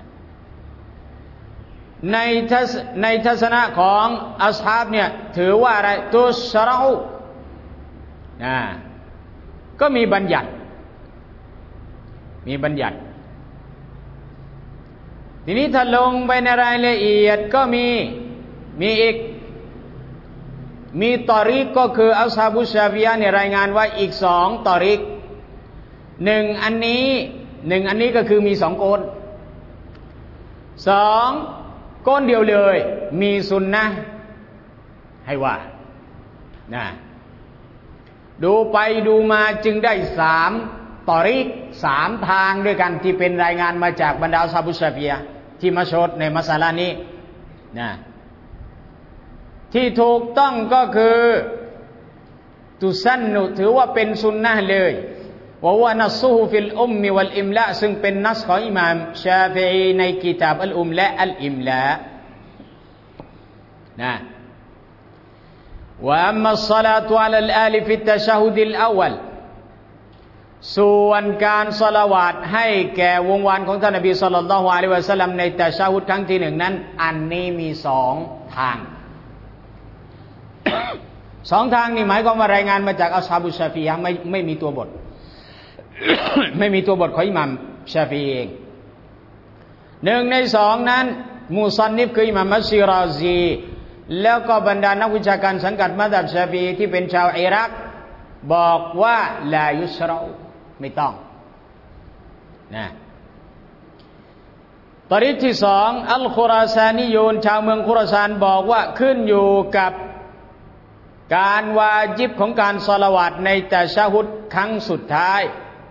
ในทัศนะของอัศฮาบเนี่ยถือว่าอะไรตุชเราก็มีบัญญัติทีนี้ถ้าลงไปในรายละเอียดก็มีอีกมีตอริกก็คืออัศฮาบุชชาฟิอียะห์เนี่ยรายงานว่าอีก2ตอริก1อันนี้ก็คือมี2โกน2โกนเดียวเลยมีซุนนะห์ให้ว่าดูไปดูมาจึงได้3ตอริก3ทางด้วยกันที่เป็นรายงานมาจากบรรดาอัศฮาบุชชาฟิอียะห์ที่มาชดในมัสอะละนี้ที่ถูกต้องก็คือตุซันนุถือว่าเป็นสุนนะห์เลยว่าว่านัสซุฮุฟิลอุมมิวัลอิมละซึ่งเป็นนัสของอิหม่ามชาฟิอีในกิตาบอัลอุมละอัลอิมละนะว่าอัมมัสศอลาตุอะลัลอาลิฟิตตะชะฮุดิลอวัลส่วนการศอลาวาตให้แก่วงวานของท่านนบีศ็อลลัลลอฮุอะลัยฮิวะซัลลัมในตะชะฮุดครั้งที่หนึ่งนั้นอันนี้มีสองทาง สองทางนี่หมายความว่ารายงานมาจากอัศฮาบุชาฟิอียะห์ไม่มีตัวบท ไม่มีตัวบทของอิหม่ามชาฟิอีเองหนึ่งในสองนั้นมุซันนิฟคืออิหม่ามอัชชิราซีแล้วก็บรรดานักวิชาการสังกัดมัซฮับชาฟิอีที่เป็นชาวอิรักบอกว่าลายุชเราไม่ต้องนะตอริกที่สองอัลคุราซานียูนชาวเมืองคุราซานบอกว่าขึ้นอยู่กับการวาญิบของการศอลาวาตในตะชะฮุดครั้งสุดท้าย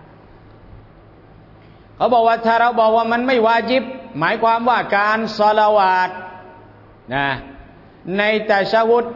เขาบอกว่าถ้าเราบอกว่ามันไม่วาญิบหมายความว่าการศอลาวาตนะในตะชะฮุด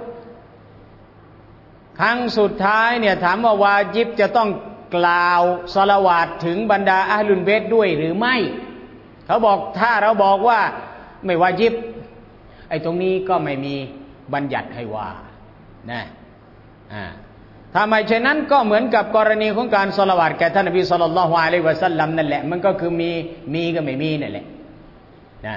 ครั้งสุดท้ายเนี่ยถามว่าวาญิบจะต้องกล่าวศอลาวาตถึงบรรดาอะห์ลุลเบตด้วยหรือไม่เขาบอกถ้าเราบอกว่าไม่วาญิบไอ้ตรงนี้ก็ไม่มีบัญญัติให้ว่านะถ้าไม่เช่นนั้นก็เหมือนกับกรณีของการศอลาวาตแก่ท่านนบีศ็อลลัลลอฮุอะลัยฮิวะซัลลัมนั่นแหละมันก็คือมีก็ไม่มีนั่นแหละนะ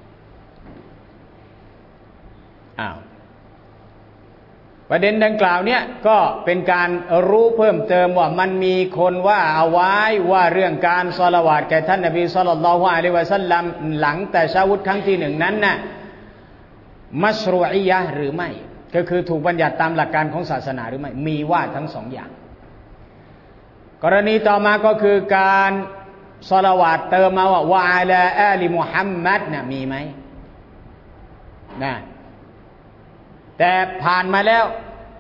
ประเด็นดังกล่าวเนี่ยก็เป็นการรู้เพิ่มเติมว่ามันมีคนว่าเอาไว้ว่าเรื่องการศอลาวาตแก่ท่านนบีศ็อลลัลลอฮุอะลัยฮิวะซัลลัมหลังตะชะฮุดครั้งที่หนึ่งนั้นน่ะมัชรูอียะห์หรือไม่ก็คือถูกบัญญัติตามหลักการของศาสนาหรือไม่มีว่าทั้งสองอย่างกรณีต่อมาก็คือการศอลาวาตเติมมาว่าวะอะลาอาลิมุฮัมมัดนะมีไหมนะแต่ผ่านมาแล้ว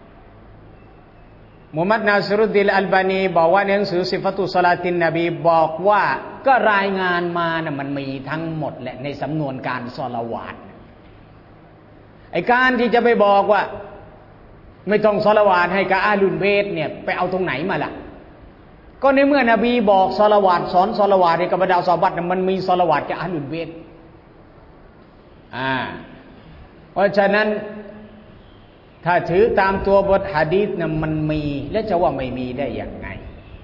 มุฮัมมัดนาซิรุดดินอัลบานีบอกว่าในหนังสือซิฟะตุศอลาตินนบีบอกว่าก็รายงานมานะมันมีทั้งหมดแหละในสำนวนการศอลาวาตไอ้การที่จะไปบอกว่าไม่ต้องศอลาวาตให้กับอะห์ลุลเบตเนี่ยไปเอาตรงไหนมาล่ะก็ในเมื่อนบีบอกศอลาวาตสอนศอลาวาตให้กับบรรดาซอฮาบะห์มันมีศอลาวาตกับอะห์ลุลเบตเพราะฉะนั้นถ้าถือตามตัวบทหะดีษนะมันมีแล้วจะว่าไม่มีได้อย่างไง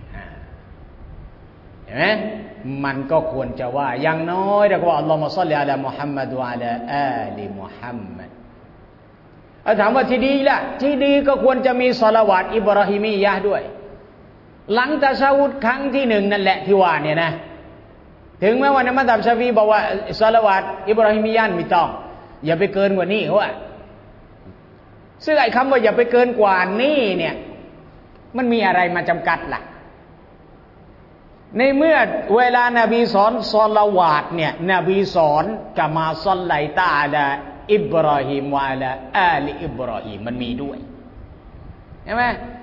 เห็นไหมมันก็ควรจะว่าอย่างน้อยเราก็ว่าอัลลอฮุมะศ็อลลิอะลามุฮัมมัดวะอะลาอาลิมุฮัมมัดถามว่าที่ดีล่ะที่ดีก็ควรจะมีศอลาวาตอิบราฮิมียะห์ด้วยหลังตะชะฮุดครั้งที่หนึ่งนั่นแหละที่ว่าเนี่ยนะถึงแม้ว่าในมัซฮับชาฟิอีบอกว่าศอลาวาตอิบราฮิมียะห์ไม่ต้องอย่าไปเกินกว่านี้ว่าซึ่งไอ้คำว่าอย่าไปเกินกว่านี้เนี่ยมันมีอะไรมาจำกัดล่ะในเมื่อเวลานบีสอนศอลาวาตเนี่ยนบีสอนกะมาศ็อลไลตะอะลาอิบราฮิมวะอะลาอาลิอิบราฮิมมันมีด้วยใช่ไหม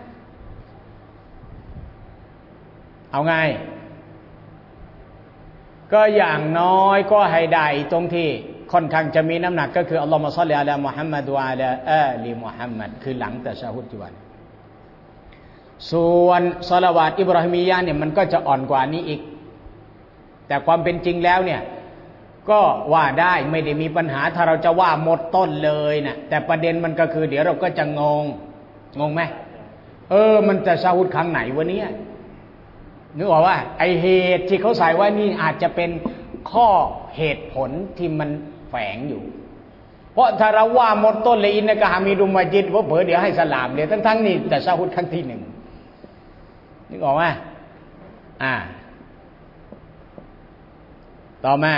เอาไงก็อย่างน้อยก็ให้ได้ตรงที่ค่อนข้างจะมีน้ำหนักก็คืออัลลอฮุมะศ็อลลิอะลามุฮัมมัดวะอะลาอาลิมุฮัมมัดคือหลังตะชะฮุดที่ว่าส่วนศอลาวาตอิบราฮิมียะห์เนี่ยมันก็จะอ่อนกว่านี้อีกแต่ความเป็นจริงแล้วเนี่ยก็ว่าได้ไม่ได้มีปัญหาถ้าเราจะว่าหมดต้นเลยนะแต่ประเด็นมันก็คือเดี๋ยวเราก็จะงงไหมมันตะชะฮุดครั้งไหนวะเนี่ยนึกออกว่าไอเหตุที่เขาใส่ไว้นี่อาจจะเป็นข้อเหตุผลที่มันแฝงอยู่เพราะถ้าเราว่าหมดต้นเลยอินนะกะฮามิดุมัจิดว่าเผลอเดี๋ยวให้สลามเลยทั้งนี่ตะชะฮุดครั้งที่หนึ่งนึกออกไหมต่อมา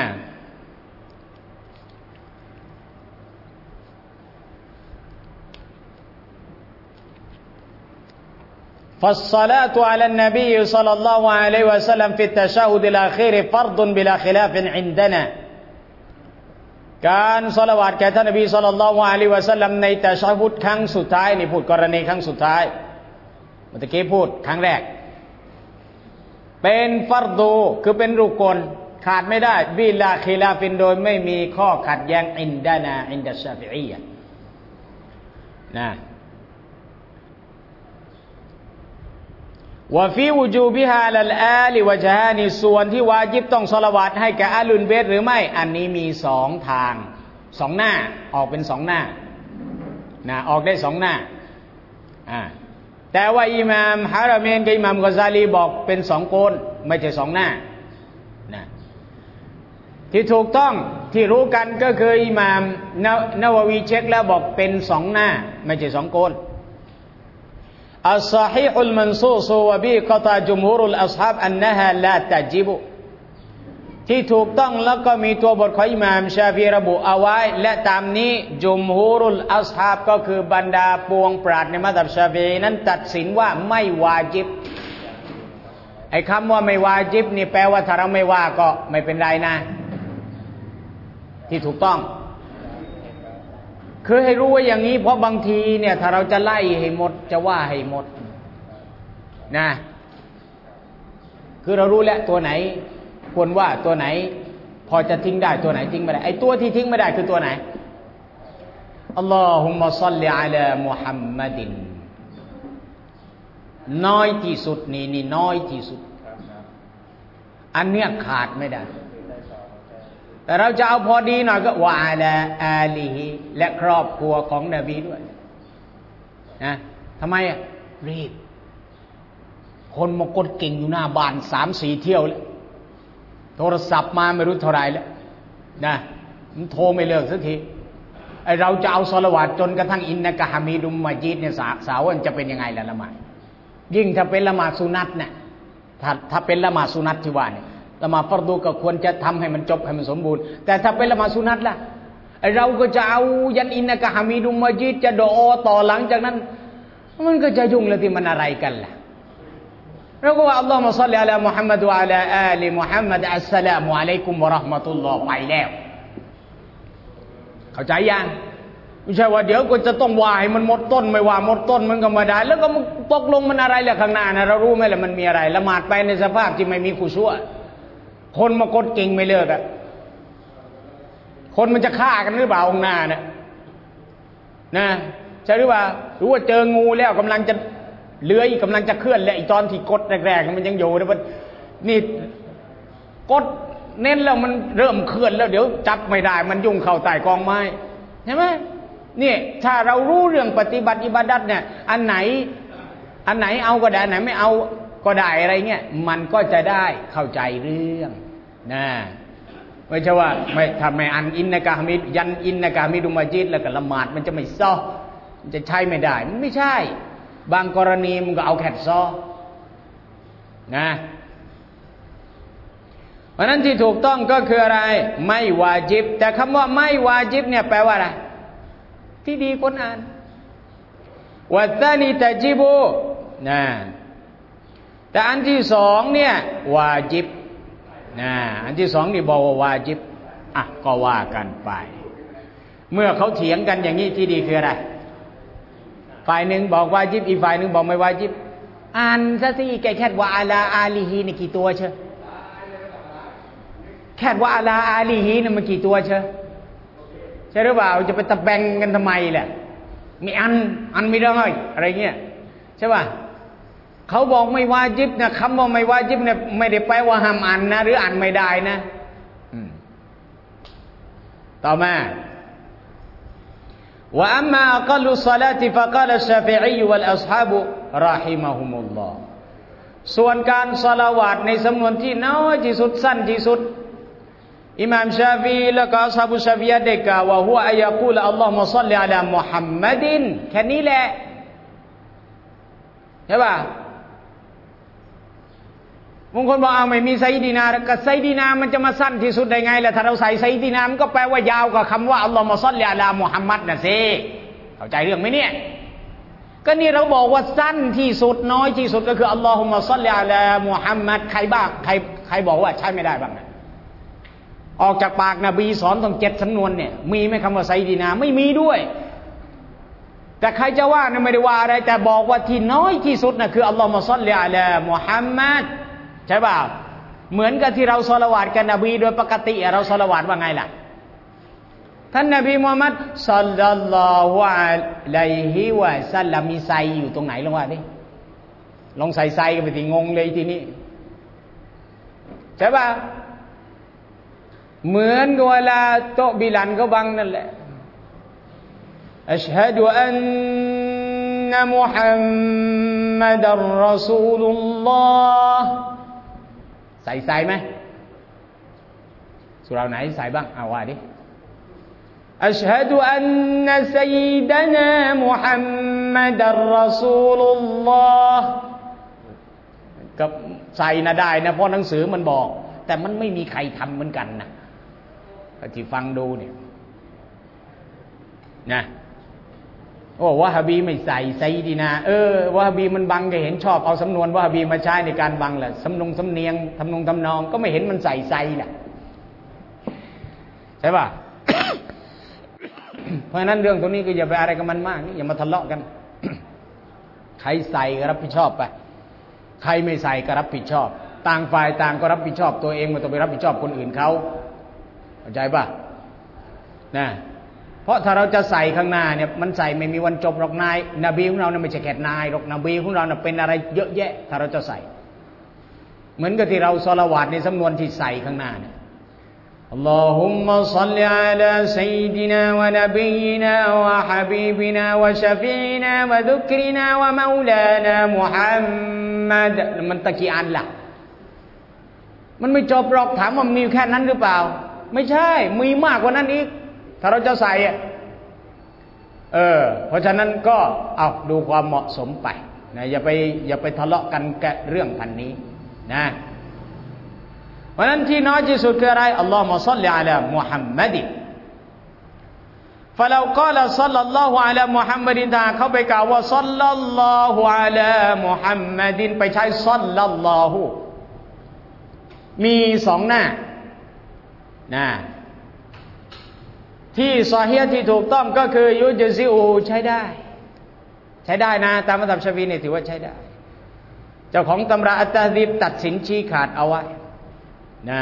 فالصلاة على النبي صلى الله عليه وسلم في التشهد الأخير فرض بلا خلاف عندنا การศอลาวาตแก่ท่านนบีศ็อลลัลลอฮุอะลัยฮิวะซัลลัมในตะชะฮุดครั้งสุดท้ายนี่พูดกรณีครั้งสุดท้ายเมื่อกี้พูดครั้งแรกเป็นฟัรดูคือเป็นรุกลขาดไม่ได้บิลาคิลาฟินโดยไม่มีข้อขัดแย้งอินดานาอินดัชชาฟิอียะห์นะวะฟีวูจูบิฮาลัลอาลิวะจฮานีส่วนที่วาญิบต้องศอลาวาตให้แก่อาลุลเบตหรือไม่อันนี้มี2ทาง2หน้าออกเป็น2หน้านะออกได้2หน้าแต่ว่าอิหม่ามฮารอเมนกับอิหม่ามกอซาลีบอกเป็น2โกนไม่ใช่2หน้านะที่ถูกต้องที่รู้กันก็คืออิหม่ามนาววีเช็คแล้วบอกเป็น2หน้าไม่ใช่2โกนอัศฮีฮุลมันซูซวะบีกะตาจุมฮูรุลอัศฮาบอันนะฮาลาตะจิบุที่ถูกต้องแล้วก็มีตัวบทของอิหม่ามชาฟีระบุเอาไว้และตามนี้จุมฮูรุลอัศฮาบก็คือบรรดาปวงปราชญ์ในมัซฮับชาฟีนั้นตัดสินว่าไม่วาญิบไอ้คำว่าไม่วาญิบนี่แปลว่าถ้าเราไม่ว่าก็ไม่เป็นไรนะที่ถูกต้องคือให้รู้ว่าอย่างนี้เพราะบางทีเนี่ยถ้าเราจะไล่ให้หมดจะว่าให้หมดนะคือเรารู้แล้วตัวไหนควรว่าตัวไหนพอจะทิ้งได้ตัวไหนทิ้งไม่ได้ไอ้ตัวที่ทิ้งไม่ได้คือตัวไหนอัลลอฮุมมะศ็อลลิอะลามุฮัมมัดน้อยที่สุดนี่น้อยที่สุดอันเนี้ยขาดไม่ได้แต่เราจะเอาพอดีหน่อยก็วะอะลาอาลีฮิและครอบครัวของนบีด้วยนะทำไมรีบคนมากดเก่งอยู่หน้าบ้าน 3-4 เที่ยวแล้วโทรศัพท์มาไม่รู้เท่าไรแล้วนะมันโทรไม่เลิกสักทีไอเราจะเอาศอลาวาตจนกระทั่งอินนะกะฮามีดุมมัจีดเนี่ยสาวจะเป็นยังไงล่ะละหมาดยิ่งถ้าเป็นละหมาดสุนัตเนี่ยถ้าเป็นละหมาดสุนัตที่ว่าเนี่ยละหมาดฟัรดูก็ควรจะทำให้มันจบให้มันสมบูรณ์แต่ถ้าเป็นละหมาดสุนัตล่ะไอเราก็จะเอายันอินนะกะฮามีดุมมัจีดจะดุอาต่อหลังจากนั้นมันก็จะยุ่งเลยที่มันอะไรกันล่ะเราก็ว่าอัลลอฮุมมะศ็อลลิอะลามุฮัมมัดวะอะลาอาลิมุฮัมมัดอัสสลามุอะลัยกุมวะเราะห์มะตุลลอฮ์ไปแล้วเข้าใจยังไม่ใช่ว่าเดี๋ยวก็จะต้องว่าให้มันหมดต้นไม่ว่าหมดต้นมันก็ไม่ได้แล้วก็ตกลงมันอะไรล่ะข้างหน้านะเรารู้ไหมล่ะมันมีอะไรละหมาดไปในสภาพที่ไม่มีคุชัวคนมากดเก่งไม่เลิกอ่ะคนมันจะฆ่ากันหรือเปล่าองค์หน้าเนี่ยนะใช่หรือเปล่าหรือว่าเจองูแล้วกำลังจะเลื้อยกำลังจะเคลื่อนและอีตอนที่กดแรกๆมันยังอยู่นะมันนี่กดเน้นแล้วมันเริ่มเคลื่อนแล้วเดี๋ยวจับไม่ได้มันยุ่งเข้าใต้กองไม้ใช่ไหมนี่ถ้าเรารู้เรื่องปฏิบัติอิบาดัตเนี่ยอันไหนเอาก็ได้อันไหนไม่เอาก็ได้อะไรเงี้ยมันก็จะได้เข้าใจเรื่องนะไม่ใช่ว่าไม่ทำไม่อันอินนะกะฮามิดยันอินนะกะฮามิดุมัจีดแล้วก็ละหมาดมันจะไม่ซ้อมันจะใช้ไม่ได้มันไม่ใช่บางกรณีมันก็เอาแค่ซอนะเพราะนั้นที่ถูกต้องก็คืออะไรไม่วาญิบแต่คำว่าไม่วาญิบเนี่ยแปลว่าอะไรที่ดีคนอ่านวัตตานีตะจิบูนะแต่อันที่สองเนี่ยวาญิบนะอันที่สองนี่บอกว่าวาญิบอ่ะก็ว่ากันไปเมื่อเขาเถียงกันอย่างนี้ที่ดีคืออะไรฝ่ายหนึ่งบอกวาญิบอีกฝ่ายหนึ่งบอกไม่วาญิบอ่านซะสิแค่ว่าอะลาอาลีฮีนี่กี่ตัวเชแค่ว่าอะลาอาลีฮีนี่มันกี่ตัวเชใช่หรือเปล่าจะไปตะแบงกันทำไมแหละมีอันไม่ได้อะไรเงี้ยใช่ป่ะเขาบอกไม่วาญิบนะคำว่าไม่วาญิบเนี่ยไม่ได้แปลว่าห้ามอ่านนะหรืออ่านไม่ได้นะต่อมาว่าอัมมาอักลุศอลาติฟะกาลชาฟิอีวัลอัศฮาบุรอฮิมะฮุมุลลอฮ์ส่วนการศอลาวาตในจำนวนที่น้อยที่สุดสั้นที่สุดอิหม่ามชาฟีและก็อัศฮาบุชาฟียะห์ได้กล่าวว่าฮุวะอัยยะกูลอัลลอฮุมมะศ็อลลิอะลามุฮัมมัดแค่นี้แหละใช่ป่ะบางคนบอกไม่มีไซดีนากับไซดีนามันจะมาสั้นที่สุดได้ไงล่ะถ้าเราใส่ไซดีนามันก็แปลว่ายาวกว่าคำว่าอัลลอฮุมมะศ็อลลิอะลามุฮัมมัดนะสิเข้าใจเรื่องไหมเนี่ยก็นี่เราบอกว่าสั้นที่สุดน้อยที่สุดก็คืออัลลอฮุมมะศ็อลลิอะลามุฮัมมัดใครบ้างใครบอกว่าใช้ไม่ได้บ้างนะออกจากปากนบีสอนต้อง7สำนวนเนี่ยมีไหมคำว่าไซดีนาไม่มีด้วยแต่ใครจะว่าเนี่ยไม่ได้ว่าอะไรแต่บอกว่าที่น้อยที่สุดนะคืออัลลอฮุมมะศ็อลลิอะลามุฮัมมัดใช่ป่าวเหมือนกับที่เราศอลาวาตกันนบีโดยปกติเราศอลาวาตว่าไงล่ะท่านนบีมุฮัมมัดศ็อลลัลลอฮุอะลัยฮิวะซัลลัมมีไซอยู่ตรงไหนลองว่าดิลองใส่กันไปทีงงเลยทีนี้ใช่ป่ะเหมือนกับเวลาโต๊ะบิลันเขาบังนั่นแหละอัชฮะดุอันนะมุฮัมมัดอัรรอซูลุลลอฮ์ใส่ไหมสุราไหนใส่บ้างว่าดิอัชฮะดุอันนะซัยยิดะนามุฮัมมัดอัรรอซูลุลลอฮ์กับใส่นะได้นะเพราะหนังสือมันบอกแต่มันไม่มีใครทำเหมือนกันนะที่ฟังดูเนี่ยนะโอ้วะฮาบีไม่ใส่ไซดีนาวะฮาบีมันบังก็เห็นชอบเอาสำนวนวะฮาบีมาใช้ในการบังแหละสำเนียงทำนองก็ไม่เห็นมันใส่ไซแหละใช่ป่ะ เพราะฉะนั้นเรื่องตรงนี้ก็อย่าไปอะไรกับมันมากอย่ามาทะเลาะกัน ใครใส่ก็รับผิดชอบไปใครไม่ใส่ก็รับผิดชอบต่างฝ่ายต่างก็รับผิดชอบตัวเองไม่ต้องไปรับผิดชอบคนอื่นเขาเข้าใจป่ะนะเพราะถ้าเราจะใส่ข้างหน้าเนี่ยมันใส่ไม่มีวันจบหรอกนบีของเราเนี่ยไม่ใช่แค่นายหรอกนบีของเราเนี่ยเป็นอะไรเยอะแยะถ้าเราจะใส่เหมือนกับที่เราศอลาวาตในสำนวนที่ใส่ข้างหน้าเนี่ยอัลลอฮุมมะศ็อลลิอะลาซัยยิดินาวะนบียินาวะฮะบีบินาวะชะฟีอินาวะดุกรินาวะมอลานามุฮัมมัดมันตะกี้อันล่ะมันไม่จบหรอกถามว่ามีแค่นั้นหรือเปล่าไม่ใช่มีมากกว่านั้นอีกถ้าเราจะใส่เพราะฉะนั้นก็เอาดูความเหมาะสมไปนะอย่าไปทะเลาะกันกับเรื่องพันนี้นะเพราะนั้นที่น้อยที่สุดคืออะไรอัลลอฮุมะศ็อลลิอะลามุฮัมมัดฟะลากาลศ็อลลัลลอฮุอะลามุฮัมมัดถ้าเขาไปกล่าวว่าศ็อลลัลลอฮุอะลามุฮัมมัดไปใช้ศ็อลลัลลอฮุมีสองหน้านะที่ซอฮีฮ์ที่ถูกต้องก็คือยุจซิอูใช้ได้นะตามมัซฮับชาฟีเนี่ยถือว่าใช้ได้เจ้าของตำราอัตตะซีบตัดสินชี้ขาดเอาไว้นะ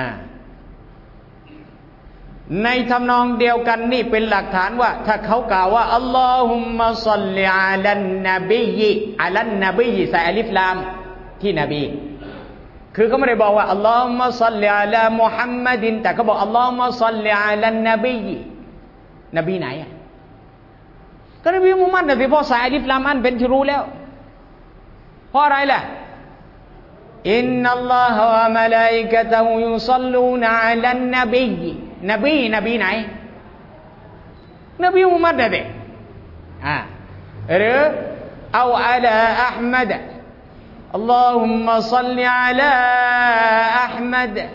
ในทำนองเดียวกันนี่เป็นหลักฐานว่าถ้าเขากล่าวว่าอัลลอฮุมมะศ็อลลิอะลันนบีอะลันนบีใส่อลิฟลามที่นบีคือเขาไม่ได้บอกว่าอัลลอฮุมมะศ็อลลิอะลามุฮัมมัดแต่เขาบอกอัลลอฮุมมะศ็อลลิอะลันนบีนบีไหนก็นบีมุฮัมมัดนะสิพอใส่อลิฟลามอันเป็นที่รู้แล้วเพราะอะไรล่ะอินนัลลอฮะวะมะลาอิกะตุฮุยุศ็อลลูนอะลันนบีนบีไหนนบีมุฮัมมัดเด้หรือเอาอะลาอะห์มัดอัลลอฮุมมะศ็อลลิอะลาอะห์มัด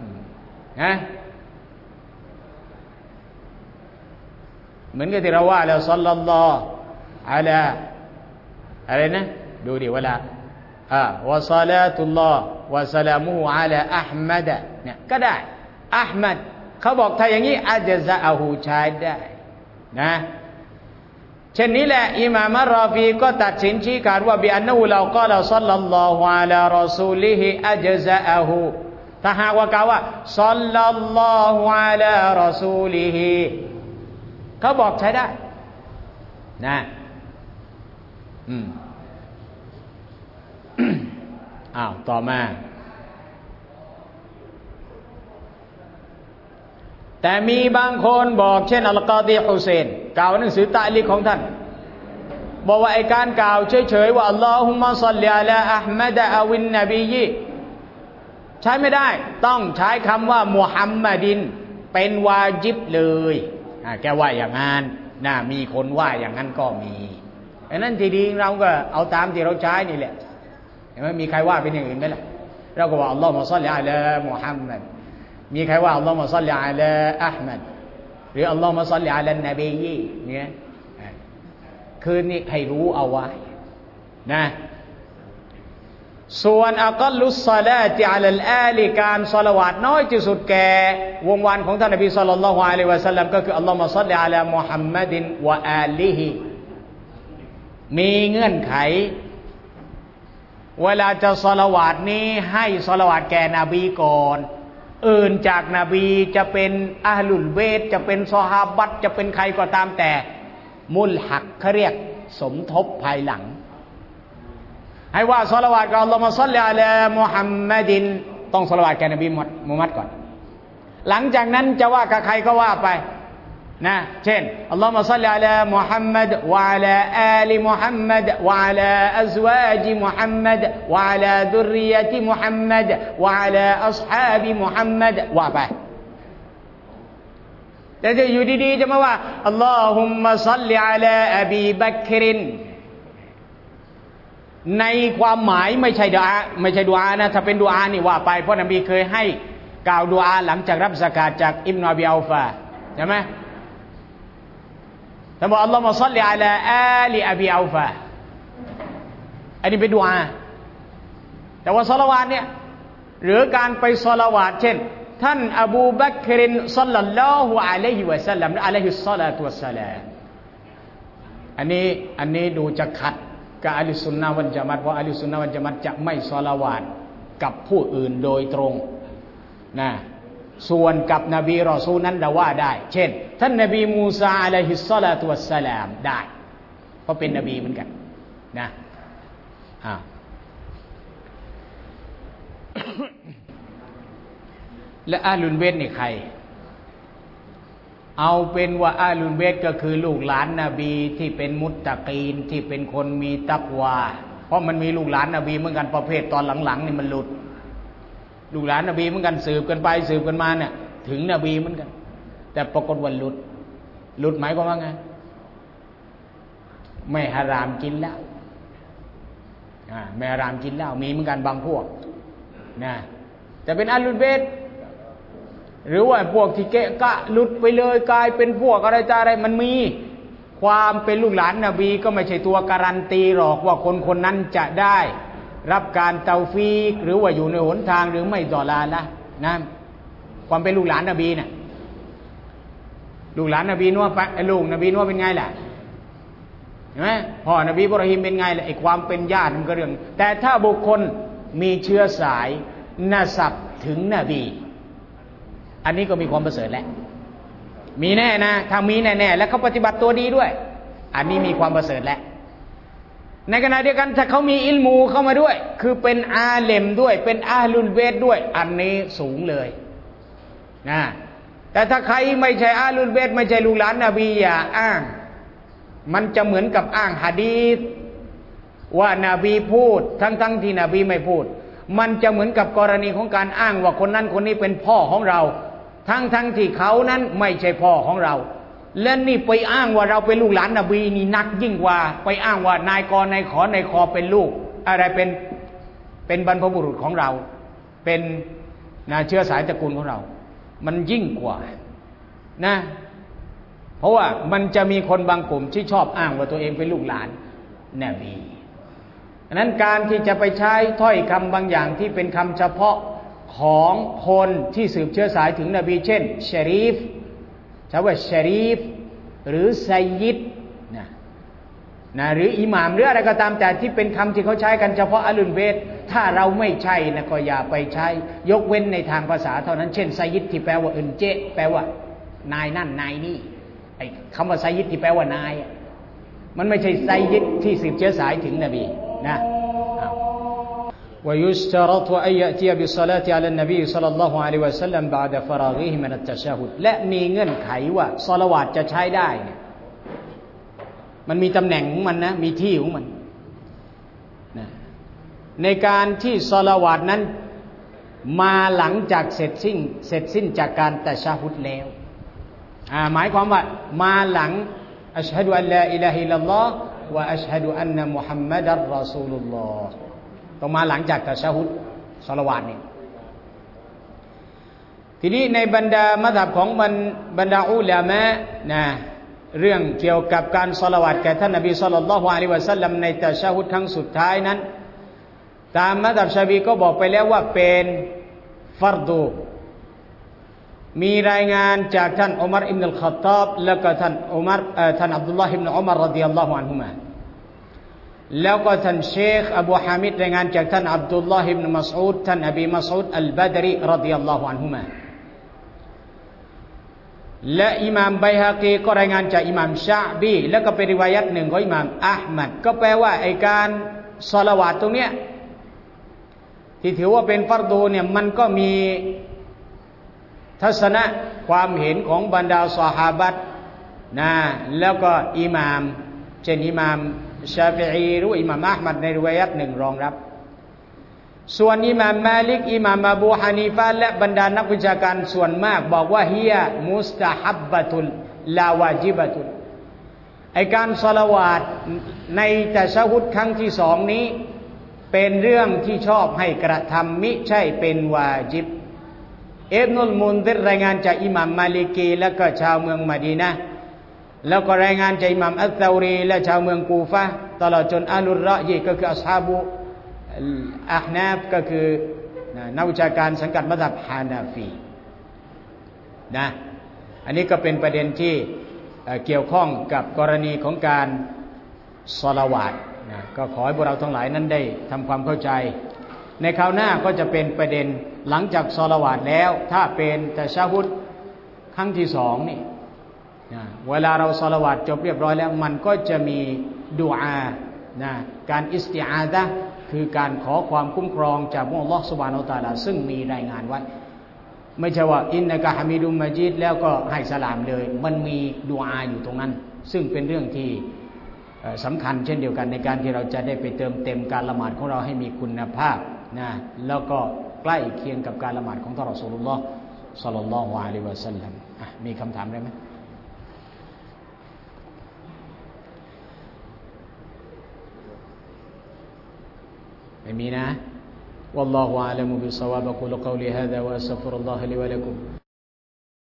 เหมือนกับที่เราว่าแล้วศ็อลลัลลอฮุอะลาอะไรนะดูดิเวลาวะศอลาตุลลอฮ์วะสลามุฮุอะลาอะห์มัดเนี่ยก็ได้อะห์มัดเขาบอกถ้าอย่างนี้อัจซะอะฮูใช้ได้นะเช่นนี้แหละอิหม่ามอัรรอฟีก็ตัดสินชี้ขาดว่าบิอันนะฮูเรากาลาศ็อลลัลลอฮุอะลารอซูลิฮิอัจซะอะฮูถ้าหากว่ากล่าวว่าศ็อลลัลลอฮุอะลารอซูลิฮิเขาบอกใช้ได้นะต่อมาแต่มีบางคนบอกเช่นอัลกอฎีฮุเซนกล่าวหนังสือตะลีกของท่านบอกว่าไอ้การกล่าวเฉยๆว่าอัลลอฮุมมะศ็อลลิอะลาอะห์มัดอะวินนบียีใช้ไม่ได้ต้องใช้คำว่ามุฮัมมัดินเป็นวาญิบเลยแกว่าอย่างนั้นมีคนว่าอย่างนั้นก็มีดังนั้นทีดีเราก็เอาตามที่เราใช้นี่แหละไม่มีใครว่าเป็นอย่างอื่นไหมล่ะเราก็ว่าอัลลอฮุมมะศ็อลลิอะลามุฮัมมัดมีใครว่าอัลลอฮุมมะศ็อลลิอะลาอะห์มัดหรืออัลลอฮุมมะศ็อลลิอะลันนบีเนี่ยคือนี่ให้รู้เอาไว้นะส่วนอักลุสศอลาติอะลัลอาลิการศอลาวาตน้อยที่สุดแก่วงวานของท่านนบีศ็อลลัลลอฮุอะลัยฮิวะซัลลัมก็คืออัลลอฮุมมะศ็อลลิอะลามุฮัมมัดวะอาลิฮิมีเงื่อนไขเวลาจะศอลาวาตนี้ให้ศอลาวาตแก่นบีก่อนอื่นจากนบีจะเป็นอะห์ลุลเบตจะเป็นซอฮาบะห์จะเป็นใครก็ตามแต่มุลฮักเขาเรียกสมทบภายหลังให้ว่าศอลาวาตกับอัลลอฮุมะศ็อลลิอะลามุฮัมมัดินต้องศอลาวาตแก่นบีมุฮัมมัดก่อนหลังจากนั้นจะว่ากับใครก็ว่าไปนะเช่นอัลลอฮุมะศ็อลลิอะลามุฮัมมัดวะอะลาอาลิมุฮัมมัดวะอะลาอัซวาจิมุฮัมมัดวะอะลาดุรริยะติมุฮัมมัดวะอะลาอัศฮาบิมุฮัมมัดว่าไปแต่จะอยู่ดีๆจะมาว่าอัลลอฮุมมะศ็อลลิอะลาอบีบักรในความหมายไม่ใช่ดุอานะถ้าเป็นดุอานี่ว่าไปเพราะนบีเคยให้กล่าวดุอาหลังจากรับซะกาตจากอิบนุอบีเอาฟาใช่ไหมแต่บอกอัลลอฮุมะศ็อลลิอะลาอาลิอบีเอาฟาอันนี้เป็นดุอาแต่ว่าศอลาวาตเนี่ยหรือการไปศอลาวาตเช่นท่านอบูบักรศ็อลลัลลอฮุอะลัยฮิวะซัลลัมอะลัยฮิสศอลาตุวัสสลามอันนี้ดูจะขัดกับอะห์ลุสซุนนะฮ์วัลญะมาอะห์เพราะอะห์ลุสซุนนะฮ์วัลญะมาอะห์จะไม่ศอลาวาตกับผู้อื่นโดยตรงนะส่วนกับนบีรอซูลนั้นเราว่าได้เช่นท่านนบีมูซาอะลัยฮิสศอลาตุวัสสลามได้เพราะเป็นนบีเหมือนกันนะและอาลุลเบตนี่ใครเอาเป็นว่าอาลุลเบตก็คือลูกหลานนบีที่เป็นมุตตะกีนที่เป็นคนมีตักวาเพราะมันมีลูกหลานนบีเหมือนกันประเภทตอนหลังๆนี่มันหลุดลูกหลานนบีเหมือนกันสืบกันไปสืบกันมาเนี่ยถึงนบีเหมือนกันแต่ปรากฏว่าหลุดหมายความว่าไงไม่ฮารามกินเหล้าไม่ฮารามกินเหล้ามีเหมือนกันบางพวกนะแต่เป็นอาลุลเบตหรือว่าพวกที่เกะกะหลุดไปเลยกลายเป็นพวกอะไรจะอะไรมันมีความเป็นลูกหลานนบีก็ไม่ใช่ตัวการันตีหรอกว่าคนนั้นจะได้รับการเตาฟีกหรือว่าอยู่ในหนทางหรือไม่ดอลาละนะความเป็นลูกหลานนบีน่ะลูกหลานนบีนัวลูกนบีนัวเป็นไงล่ะเห็นไหมพ่อนบีอิบราฮิมเป็นไงล่ะไอ้ความเป็นญาติมันก็เรื่องแต่ถ้าบุคคลมีเชื้อสายนะซับถึงนบีอันนี้ก็มีความประเสริฐแล้วมีแน่นะถ้ามีแน่ๆแล้วเขาปฏิบัติตัวดีด้วยอันนี้มีความประเสริฐแล้วในขณะเดียวกันถ้าเขามีอิลมูเข้ามาด้วยคือเป็นอาเลมด้วยเป็นอาลุลเบตด้วยอันนี้สูงเลยนะแต่ถ้าใครไม่ใช่อาลุลเบตไม่ใช่ลูกหลานนบีอย่าอ้างมันจะเหมือนกับอ้างหะดีษว่านาบีพูดทั้งที่นบีไม่พูดมันจะเหมือนกับกรณีของการอ้างว่าคนนั้นคนนี้เป็นพ่อของเราทั้งที่เขานั้นไม่ใช่พ่อของเราและนี่ไปอ้างว่าเราเป็นลูกหลานนบีนี่นักยิ่งกว่าไปอ้างว่านายกนายขอนายคอเป็นลูกอะไรเป็นบรรพบุรุษของเราเป็นเชื้อสายตระกูลของเรามันยิ่งกว่านะเพราะว่ามันจะมีคนบางกลุ่มที่ชอบอ้างว่าตัวเองเป็นลูกหลานนบีฉะนั้นการที่จะไปใช้ถ้อยคำบางอย่างที่เป็นคำเฉพาะของคนที่สืบเชื้อสายถึงนบีเช่นชะรีฟใช้ว่าชะรีฟหรือไซยิดนะหรืออิหม่ามหรืออะไรก็ตามแต่ที่เป็นคำที่เขาใช้กันเฉพาะอะลุลเบตถ้าเราไม่ใช่นะก็อย่าไปใช้ยกเว้นในทางภาษาเท่านั้นเช่นไซยิดที่แปลว่าอึนเจแปลว่านายนั่นนายนี่ไอ้คำว่าไซยิดที่แปลว่านายมันไม่ใช่ไซยิดที่สืบเชื้อสายถึงนบีนะويشترط أن يأتي بالصلاة على النبي صلى الله عليه وسلم بعد فراغه من التشهد และมีเงื่อนไขว่าศอลาวาตจะใช้ได้เนี่ยมันมีตำแหน่งของมันนะมีที่ของมันนะในการที่ศอลาวาตนั้นมาหลังจากเสร็จสิ้นจากการตะชะฮุดแล้วหมายความว่ามาหลังอัชฮะดุอัลลาอิลาฮะอิลลัลลอฮ์วะอัชฮะดุอันนะมุฮัมมัดัรรอซูลุลลอฮ์ต้องมาหลังจากตะชะฮุดศอลาวาตเนี่ยทีนี้ในบรรดามัซฮับของบรรดาอุลามะนะเรื่องเกี่ยวกับการศอลาวาตแก่ท่านนบีศ็อลลัลลอฮุอะลัยฮิวะซัลลัมในตะชะฮุดครั้งสุดท้ายนั้นตามมัซฮับชาฟีก็บอกไปแล้วว่าเป็นฟัรดูมีรายงานจากท่านอุมัรอิบนุลค็อฏฏอบแล้วก็ท่านอับดุลลอฮ์อิบนุอุมัรรอฎิยัลลอฮุอันฮุมาแล้วก็ท่านเชคอบูฮามิดรายงานจากท่านอับดุลลอฮ์อิบนุมัสอูดท่านอบีมัสอูดอัลบาดรีรอฎิยัลลอฮุอันฮุมาและอิหม่ามบัยฮะกีก็รายงานจากอิหม่ามชะอ์บีแล้วก็เป็นริวายัตหนึ่งของอิหม่ามอะห์มัดก็แปลว่าไอ้การศอลาวาตตรงเนี้ยที่ถือว่าเป็นฟัรดูเนี่ยมันก็มีทัศนะความเห็นของบรรดาซอฮาบะห์นะแล้วก็อิหม่ามเช่นอิหม่ามชาฟิอีหรืออิหม่ามอะห์มัดในริวายัตหนึ่งรองรับส่วนอิหม่ามมาลิกอิหม่ามอบูฮานีฟะห์และบรรดานักวิชาการส่วนมากบอกว่าฮิยะมุสตะฮับบะตุลลาวาญิบะตุลไอ้การศอลาวาตในตะชะฮุดครั้งที่สองนี้เป็นเรื่องที่ชอบให้กระทำมิใช่เป็นวาญิบอิบนุลมุนซิรรายงานจากอิหม่ามมาลิกีและก็ชาวเมืองมะดีนะห์แล้วก็รายงานจากอิหม่ามอัซซอรีและชาวเมืองกูฟะห์ตลอดจนอะลุรเราะยีก็คืออัศฮาบุอะห์นาฟก็คือนักวิชาการสังกัดมัซฮับฮานาฟีนะอันนี้ก็เป็นประเด็นที่เกี่ยวข้องกับกรณีของการศอลาวาตนะก็ขอให้พวกเราทั้งหลายนั้นได้ทำความเข้าใจในคราวหน้าก็จะเป็นประเด็นหลังจากศอลาวาตแล้วถ้าเป็นตะชะฮุดครั้งที่สองนี่นะเวลาเราศอลาวาตจบเรียบร้อยแล้วมันก็จะมีดุอานะการอิสติอาซะห์คือการขอความคุ้มครองจากอัลเลาะห์ซุบฮานะฮูวะตะอาลาซึ่งมีรายงานไว้ไม่ใช่ว่าอินนะกะฮะมีดุมมะญีดแล้วก็ให้สลามเลยมันมีดุอาอยู่ตรงนั้นซึ่งเป็นเรื่องที่สำคัญเช่นเดียวกันในการที่เราจะได้ไปเติมเต็มการละหมาดของเราให้มีคุณภาพนะแล้วก็ใกล้เคียงกับการละหมาดของท่านรอซูลุลลอฮ์ศ็อลลัลลอฮุอะลัยฮิวะซัลลัมมีคำถามได้ไหมไม่มีนะ والله أعلم بالصواب أقول قولي هذا وأستغفر الله لي ولكم